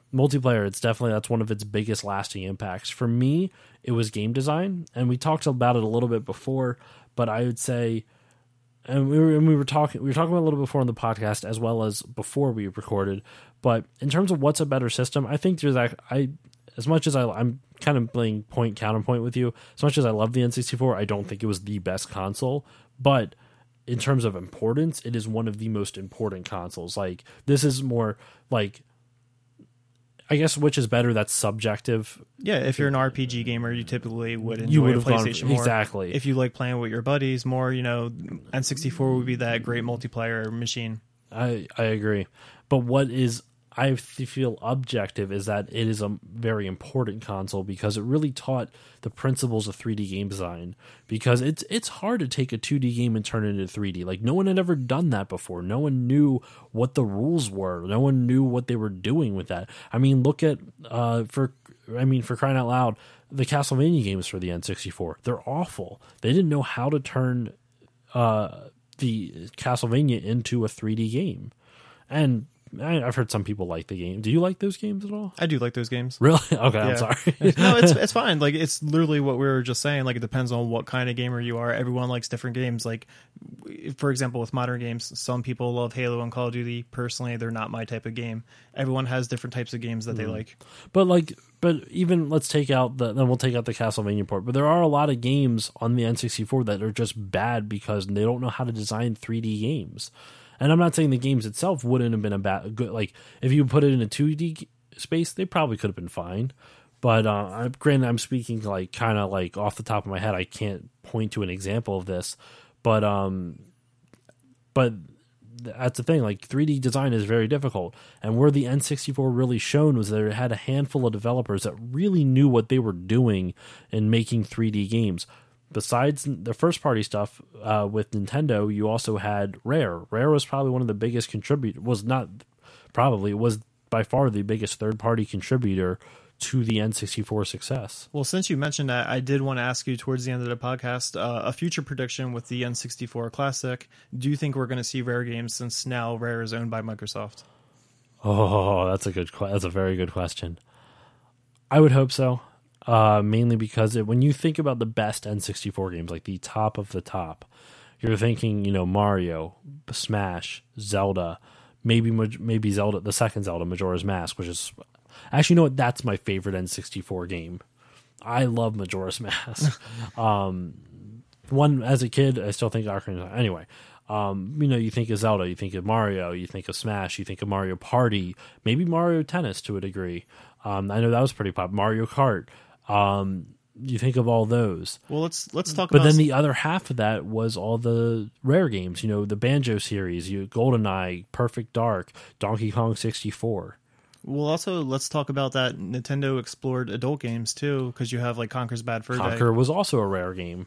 multiplayer, that's one of its biggest lasting impacts. For me, it was game design, and we talked about it a little bit before, but I would say, and we were talking about it a little before on the podcast as well as before we recorded. But in terms of what's a better system, I think there's as much as I'm kind of playing counterpoint with you. As much as I love the N64, I don't think it was the best console, but in terms of importance, it is one of the most important consoles. Like, this is more like, I guess, which is better, that's subjective. Yeah, if you're an RPG gamer, you typically would enjoy a PlayStation more. Exactly. If you like playing with your buddies more, N64 would be that great multiplayer machine. I agree. But what is, I feel, objective is that it is a very important console because it really taught the principles of 3D game design. Because it's hard to take a 2D game and turn it into 3D. Like, no one had ever done that before. No one knew what the rules were. No one knew what they were doing with that. I mean, look at for crying out loud, the Castlevania games for the N64. They're awful. They didn't know how to turn the Castlevania into a 3D game. And I've heard some people like the game. Do you like those games at all? I do like those games. Really? Okay, Yeah. I'm sorry. No, it's fine. Like, it's literally what we were just saying. Like, it depends on what kind of gamer you are. Everyone likes different games. Like, for example, with modern games, some people love Halo and Call of Duty. Personally, they're not my type of game. Everyone has different types of games that they like. But even let's take out then we'll take out the Castlevania port. But there are a lot of games on the N64 that are just bad because they don't know how to design 3D games. And I'm not saying the games itself wouldn't have been good. Like, if you put it in a 2D space, they probably could have been fine. But granted, I'm speaking kind of off the top of my head. I can't point to an example of this. But that's the thing. Like, 3D design is very difficult. And where the N64 really shone was that it had a handful of developers that really knew what they were doing in making 3D games. Besides the first party stuff with Nintendo, you also had Rare. Rare was probably one of the biggest contributors. It was by far the biggest third party contributor to the N64 success. Well, since you mentioned that, I did want to ask you towards the end of the podcast a future prediction with the N64 Classic. Do you think we're going to see Rare games since now Rare is owned by Microsoft? Oh, that's a very good question. I would hope so. Mainly because when you think about the best N64 games, like the top of the top, you're thinking, Mario, Smash, Zelda, maybe Zelda, the second Zelda, Majora's Mask, which is actually, that's my favorite N64 game. I love Majora's Mask. One, as a kid, I still think Ocarina. Anyway, you think of Zelda, you think of Mario, you think of Smash, you think of Mario Party, maybe Mario Tennis to a degree. I know that was pretty popular. Mario Kart. You think of all those. Well, let's talk. But then the other half of that was all the Rare games. The Banjo series, GoldenEye, Perfect Dark, Donkey Kong 64. Well, also let's talk about that Nintendo explored adult games too, because you have like Conker's Bad Fur Day. Conker was also a Rare game.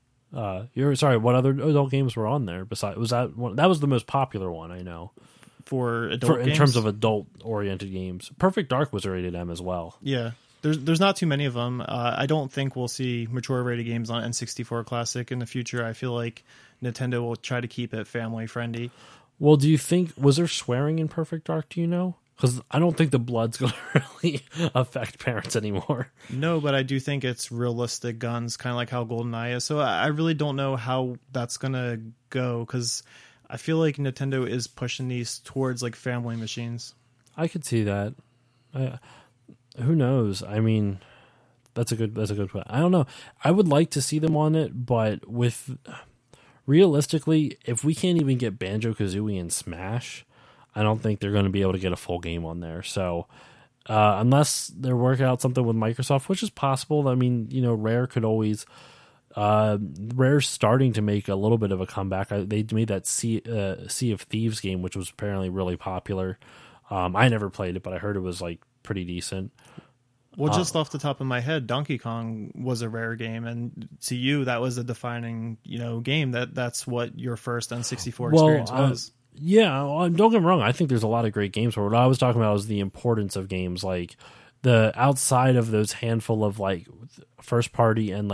What other adult games were on there? Besides, was that one? That was the most popular one, I know. For adult games? In terms of adult oriented games, Perfect Dark was rated M as well. Yeah. There's not too many of them. I don't think we'll see mature rated games on N64 Classic in the future. I feel like Nintendo will try to keep it family friendly. Well, do you think, was there swearing in Perfect Dark? Do you know? Because I don't think the blood's going to really affect parents anymore. No, but I do think it's realistic guns, kind of like how GoldenEye is. So I really don't know how that's going to go, because I feel like Nintendo is pushing these towards like family machines. I could see that. Who knows? I mean, that's a good point. I don't know. I would like to see them on it, but realistically, if we can't even get Banjo-Kazooie and Smash, I don't think they're going to be able to get a full game on there. So unless they're working out something with Microsoft, which is possible. I mean, Rare could always. Rare's starting to make a little bit of a comeback. They made that Sea of Thieves game, which was apparently really popular. I never played it, but I heard it was pretty decent. Well, just off the top of my head, Donkey Kong was a Rare game, and to you, that was a defining, game. That's what your first N64 experience was. Yeah, don't get me wrong. I think there's a lot of great games. But what I was talking about was the importance of games, like the outside of those handful of first party and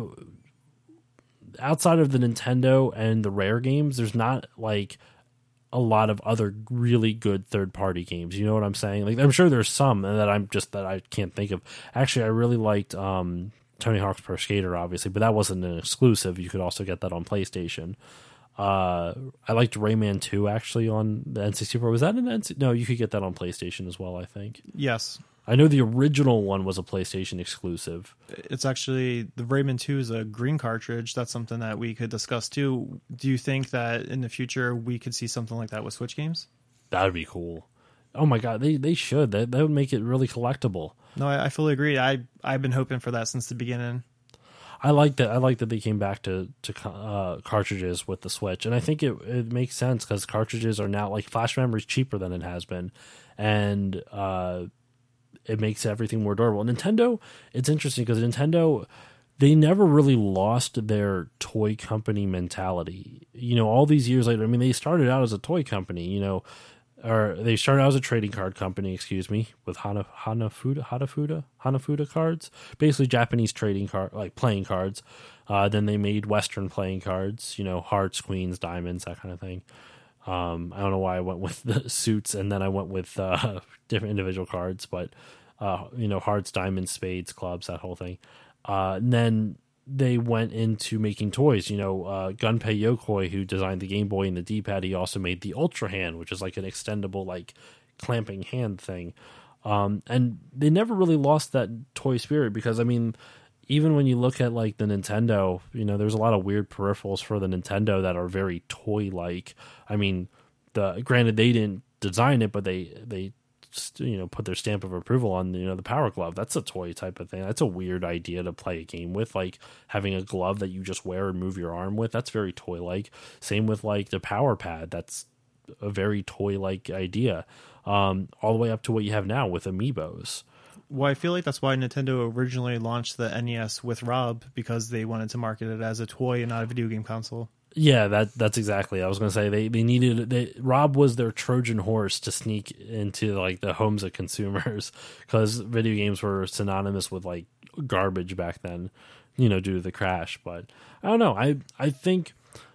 outside of the Nintendo and the Rare games. There's not a lot of other really good third-party games. You know what I'm saying? Like, I'm sure there's some that I can't think of. Actually, I really liked Tony Hawk's Pro Skater, obviously, but that wasn't an exclusive. You could also get that on PlayStation. I liked Rayman 2 actually on the N64. Was that an N64? No, you could get that on PlayStation as well, I think. Yes. I know the original one was a PlayStation exclusive. It's actually, the Rayman 2 is a green cartridge. That's something that we could discuss too. Do you think that in the future we could see something like that with Switch games? That would be cool. Oh my god, they should. That would make it really collectible. No, I fully agree. I've been hoping for that since the beginning. I like that. I like that they came back to cartridges with the Switch, and I think it makes sense because cartridges are now, like, flash memory is cheaper than it has been, and it makes everything more durable. Nintendo, it's interesting because Nintendo, they never really lost their toy company mentality. You know, all these years later, I mean, they started out as a toy company, you know, or they started out as a trading card company, with Hanafuda cards, basically Japanese trading card, like playing cards. Then they made Western playing cards, you know, hearts, queens, diamonds, that kind of thing. I don't know why I went with the suits and then I went with different individual cards, but you know, hearts, diamonds, spades, clubs, that whole thing. And then they went into making toys. You know, Gunpei Yokoi, who designed the Game Boy and the D-pad, he also made the Ultra Hand, which is like an extendable, like, clamping hand thing. And they never really lost that toy spirit because, I mean, even when you look at, like, the Nintendo, you know, there's a lot of weird peripherals for the Nintendo that are very toy-like. I mean, granted, they didn't design it, but they you know, put their stamp of approval on, you know, the Power Glove. That's a toy type of thing. That's a weird idea to play a game with, like having a glove that you just wear and move your arm with. That's very toy-like. Same with, like, the Power Pad. That's a very toy-like idea. All the way up to what you have now with Amiibos. Well, I feel like that's why Nintendo originally launched the NES with Rob, because they wanted to market it as a toy and not a video game console. Yeah, that's exactly. I was going to say they needed. Rob was their Trojan horse to sneak into, like, the homes of consumers, because video games were synonymous with, like, garbage back then, you know, due to the crash. But I don't know. I think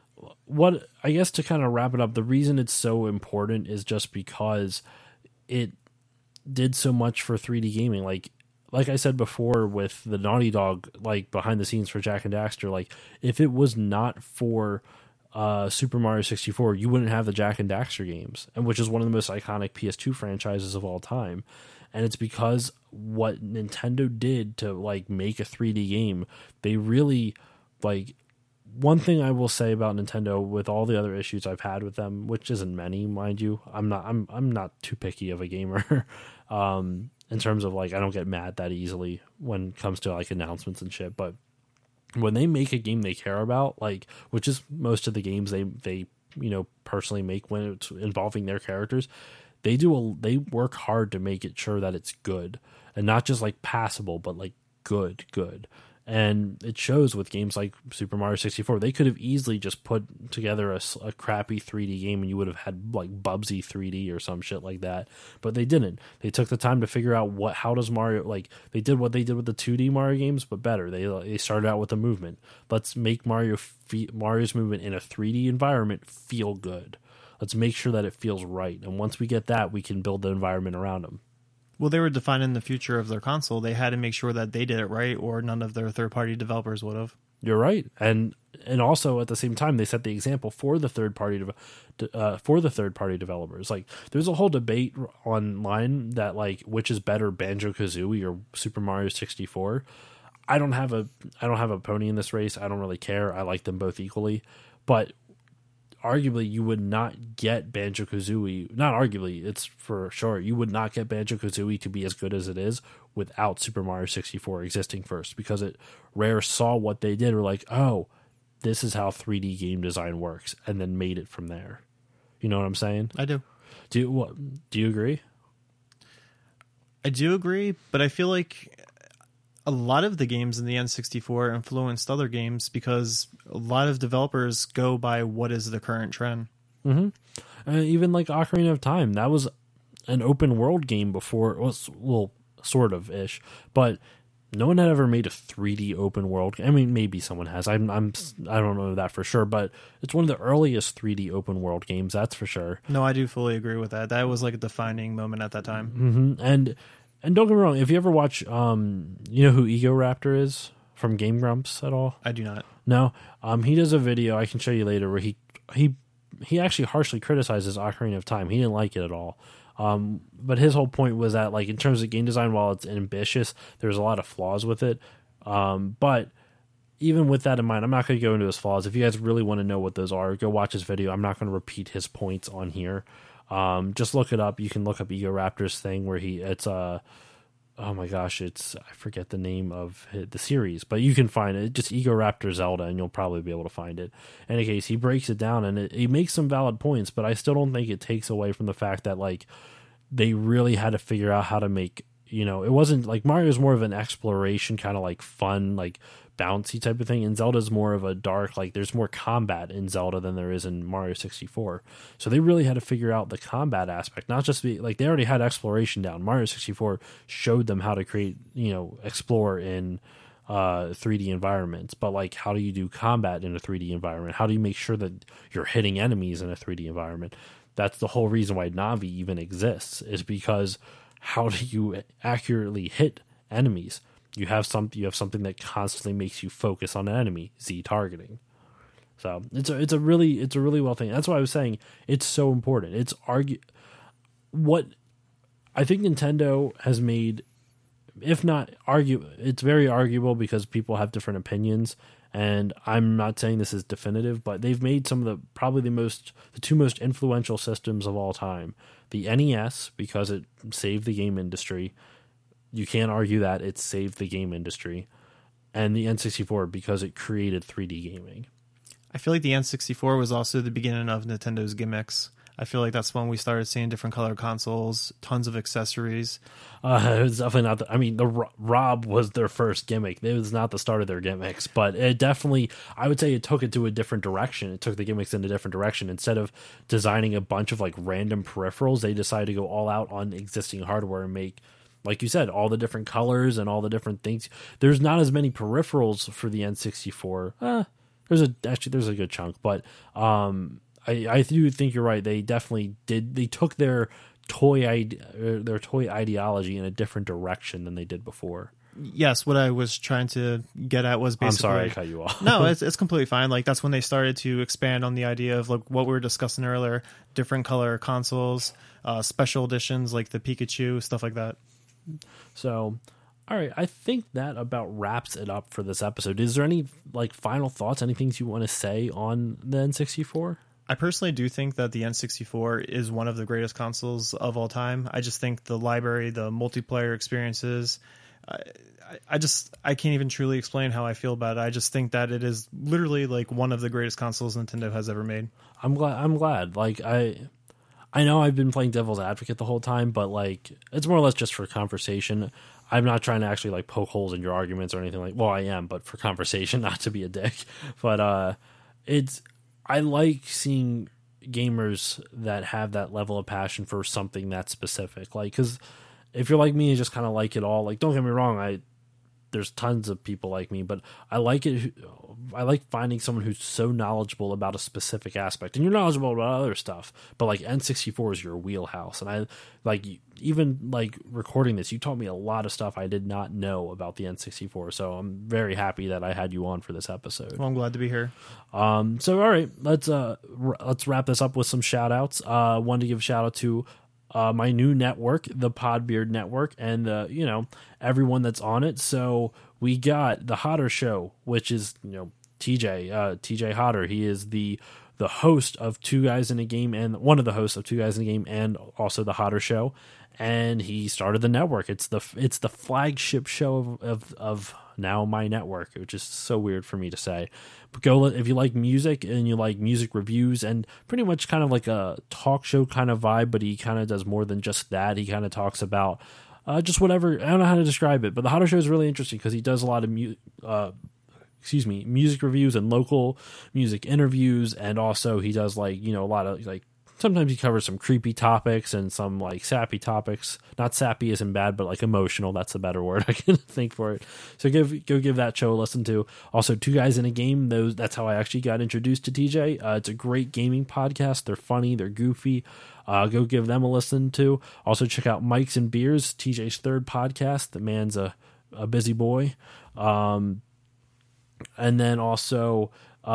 I guess to kind of wrap it up, the reason it's so important is just because it did so much for 3D gaming. Like I said before with the Naughty Dog, like, behind the scenes for Jak and Daxter, like, if it was not for Super Mario 64, you wouldn't have the Jak and Daxter games, and which is one of the most iconic PS2 franchises of all time. And it's because what Nintendo did to, like, make a 3D game, they really, like, one thing I will say about Nintendo, with all the other issues I've had with them, which isn't many, mind you, I'm not too picky of a gamer. In terms of, like, I don't get mad that easily when it comes to, like, announcements and shit. But when they make a game they care about, like, which is most of the games they you know, personally make when it's involving their characters, they work hard to make it sure that it's good and not just, like, passable, but, like, good. And it shows with games like Super Mario 64. They could have easily just put together a crappy 3D game and you would have had, like, Bubsy 3D or some shit like that. But they didn't. They took the time to figure out how does Mario, like, they did what they did with the 2D Mario games, but better. They started out with a movement. Let's make Mario's movement in a 3D environment feel good. Let's make sure that it feels right. And once we get that, we can build the environment around them. Well, they were defining the future of their console. They had to make sure that they did it right, or none of their third-party developers would have. You're right, and also at the same time, they set the example for the third-party developers. Like, there's a whole debate online that, like, which is better, Banjo-Kazooie or Super Mario 64. I don't have a pony in this race. I don't really care. I like them both equally, but arguably you would not get Banjo-Kazooie, not arguably, it's for sure, you would not get Banjo-Kazooie to be as good as it is without Super Mario 64 existing first, because Rare saw what they did, were like, oh, this is how 3D game design works, and then made it from there. You know what I'm saying? I do. Do you agree? I do agree, but I feel like a lot of the games in the N64 influenced other games because a lot of developers go by what is the current trend. Mm-hmm. Even like Ocarina of Time, that was an open world game before it was, well, sort of ish, but no one had ever made a 3D open world. I mean, maybe someone has. I don't know that for sure, but it's one of the earliest 3D open world games. That's for sure. No, I do fully agree with that. That was like a defining moment at that time. Mm-hmm. And don't get me wrong. If you ever watch, you know who Egoraptor is from Game Grumps at all? I do not. No. He does a video I can show you later where he actually harshly criticizes Ocarina of Time. He didn't like it at all. But his whole point was that, like, in terms of game design, while it's ambitious, there's a lot of flaws with it. But even with that in mind, I'm not going to go into his flaws. If you guys really want to know what those are, go watch his video. I'm not going to repeat his points on here. Just look it up. You can look up Egoraptor's thing where oh my gosh, I forget the name of the series, but you can find it. Just Egoraptor Zelda, and you'll probably be able to find it. In any case, he breaks it down, and he makes some valid points, but I still don't think it takes away from the fact that, like, they really had to figure out how to make, you know, it wasn't like Mario's more of an exploration, kind of like fun, like bouncy type of thing, and Zelda's more of a dark, like, there's more combat in Zelda than there is in Mario 64. So they really had to figure out the combat aspect, not just be like, they already had exploration down. Mario 64 showed them how to create, you know, explore in 3D environments, but, like, how do you do combat in a 3D environment? How do you make sure that you're hitting enemies in a 3D environment? That's the whole reason why Navi even exists, is because how do you accurately hit enemies? You have something that constantly makes you focus on an enemy, Z targeting. So it's a really well thing. That's why I was saying it's so important. It's what I think Nintendo has made, if not it's very arguable because people have different opinions. And I'm not saying this is definitive, but they've made some of the two most influential systems of all time. The NES, because it saved the game industry. You can't argue that it saved the game industry. And the N64, because it created 3D gaming. I feel like the N64 was also the beginning of Nintendo's gimmicks. I feel like that's when we started seeing different color consoles, tons of accessories. It was definitely not. The Rob was their first gimmick. It was not the start of their gimmicks, but it definitely, I would say, it took it to a different direction. It took the gimmicks in a different direction. Instead of designing a bunch of, like, random peripherals, they decided to go all out on existing hardware and make, like you said, all the different colors and all the different things. There's not as many peripherals for the N64. There's a good chunk, but I do think you're right. They definitely did. They took their toy ideology in a different direction than they did before. Yes, what I was trying to get at was basically... I'm sorry I cut you off. No, it's completely fine. Like, that's when they started to expand on the idea of, like, what we were discussing earlier, different color consoles, special editions like the Pikachu, stuff like that. So, all right, I think that about wraps it up for this episode. Is there any, like, final thoughts, any things you want to say on the N64? I personally do think that the N64 is one of the greatest consoles of all time. I just think the library, the multiplayer experiences, I can't even truly explain how I feel about it. I just think that it is literally, like, one of the greatest consoles Nintendo has ever made. I'm glad. Like, I know I've been playing devil's advocate the whole time, but, like, it's more or less just for conversation. I'm not trying to actually, like, poke holes in your arguments or anything like. Well, I am, but for conversation, not to be a dick. But I like seeing gamers that have that level of passion for something that's specific. Like, because if you're like me and just kind of like it all, like, don't get me wrong, there's tons of people like me, but I like it. I like finding someone who's so knowledgeable about a specific aspect, and you're knowledgeable about other stuff, but, like, N64 is your wheelhouse. And I like, even, like, recording this, you taught me a lot of stuff I did not know about the N64. So I'm very happy that I had you on for this episode. Well, I'm glad to be here. So all right, let's wrap this up with some shout outs. Wanted to give a shout out to my new network, the Podbeard Network, and everyone that's on it. So we got the Hodder Show, which is TJ Hodder. He is the host of Two Guys in a Game, and one of the hosts of Two Guys in a Game, and also the Hodder Show. And he started the network. It's the flagship show of now my network, which is so weird for me to say. But go, if you like music and you like music reviews and pretty much kind of like a talk show kind of vibe, but he kind of does more than just that. He kind of talks about just whatever. I don't know how to describe it, but the Hodder Show is really interesting because he does a lot of music reviews and local music interviews, and also he does, like, a lot of, like, sometimes he covers some creepy topics and some like sappy topics. Not sappy isn't bad, but like emotional. That's a better word I can think for it. So go give that show a listen to. Also, Two Guys in a Game. That's how I actually got introduced to TJ. It's a great gaming podcast. They're funny. They're goofy. Go give them a listen to. Also check out Mike's and Beers, TJ's third podcast. The man's a busy boy. And then also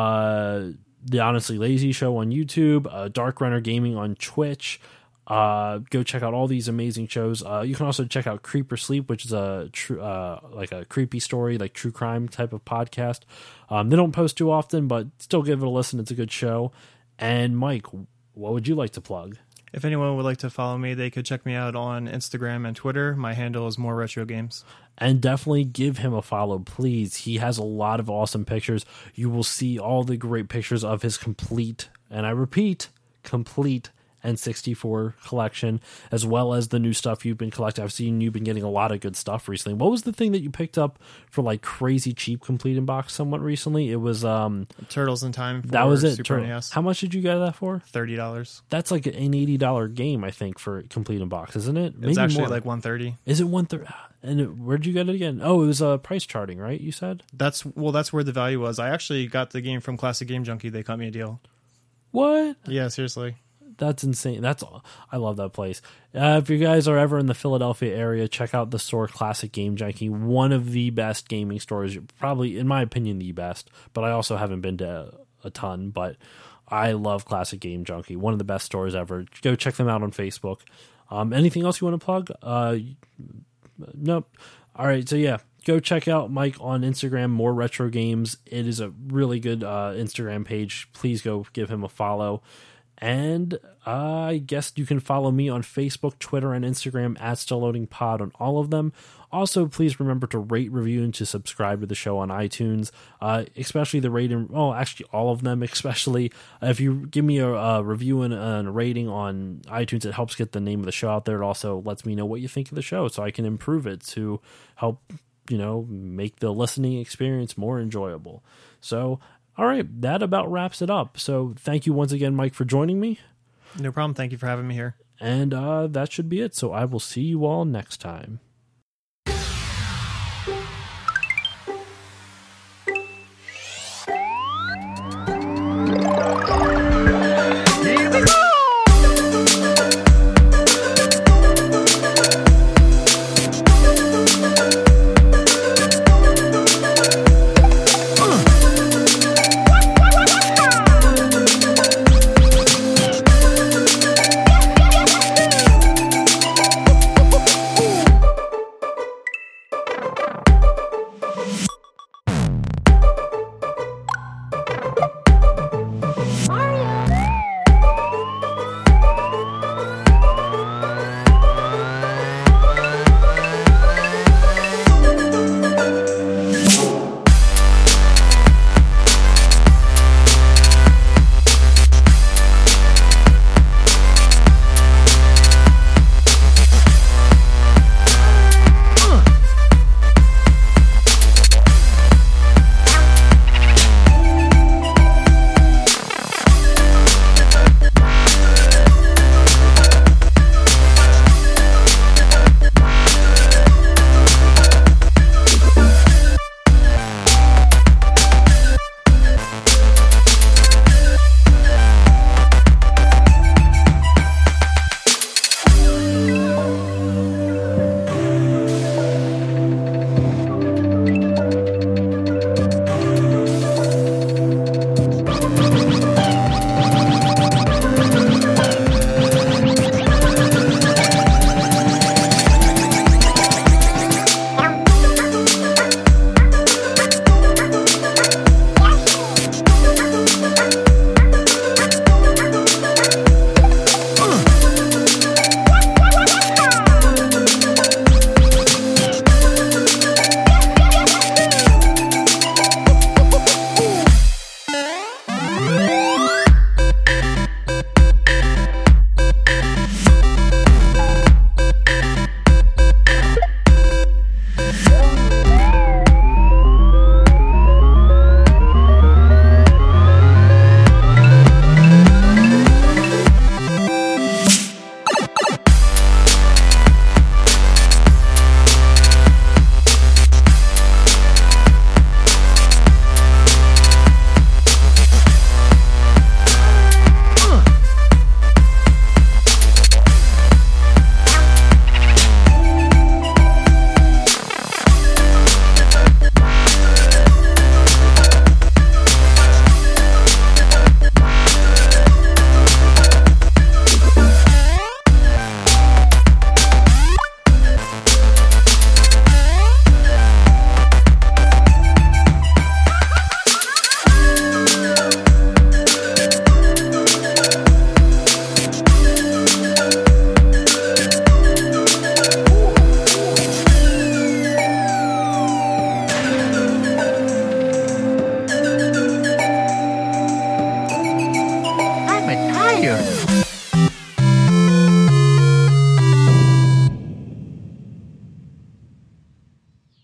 the Honestly Lazy Show on YouTube, Dark Runner Gaming on Twitch. Go check out all these amazing shows. You can also check out Creep or Sleep, which is a like a creepy story, like true crime type of podcast. They don't post too often, but still give it a listen. It's a good show. And Mike, what would you like to plug? If anyone would like to follow me, they could check me out on Instagram and Twitter. My handle is More Retro Games. And definitely give him a follow, please. He has a lot of awesome pictures. You will see all the great pictures of his complete, and I repeat, complete N64 collection, as well as the new stuff you've been collecting. I've seen you've been getting a lot of good stuff recently. What was the thing that you picked up for like crazy cheap complete in box somewhat recently? It was Turtles in Time. For that was it. Super NES. How much did you get that for? $30. That's like an $80 game, I think, for complete in box, isn't it? It's actually more. Like $130. Is it $130? And where'd you get it again? Oh, it was price charting, right? You said that's where the value was. I actually got the game from Classic Game Junkie. They cut me a deal. What? Yeah, seriously. That's insane. I love that place. If you guys are ever in the Philadelphia area, check out the store Classic Game Junkie. One of the best gaming stores, probably in my opinion the best. But I also haven't been to a ton. But I love Classic Game Junkie. One of the best stores ever. Go check them out on Facebook. Anything else you want to plug? Nope. All right. So yeah, go check out Mike on Instagram. More Retro Games. It is a really good Instagram page. Please go give him a follow. And I guess you can follow me on Facebook, Twitter, and Instagram at StillLoadingPod on all of them. Also, please remember to rate, review, and to subscribe to the show on iTunes, especially the rating. Oh, actually, all of them, especially. If you give me a review and a rating on iTunes, it helps get the name of the show out there. It also lets me know what you think of the show so I can improve it to help, make the listening experience more enjoyable. So, all right, that about wraps it up. So thank you once again, Mike, for joining me. No problem. Thank you for having me here. And that should be it. So I will see you all next time. player.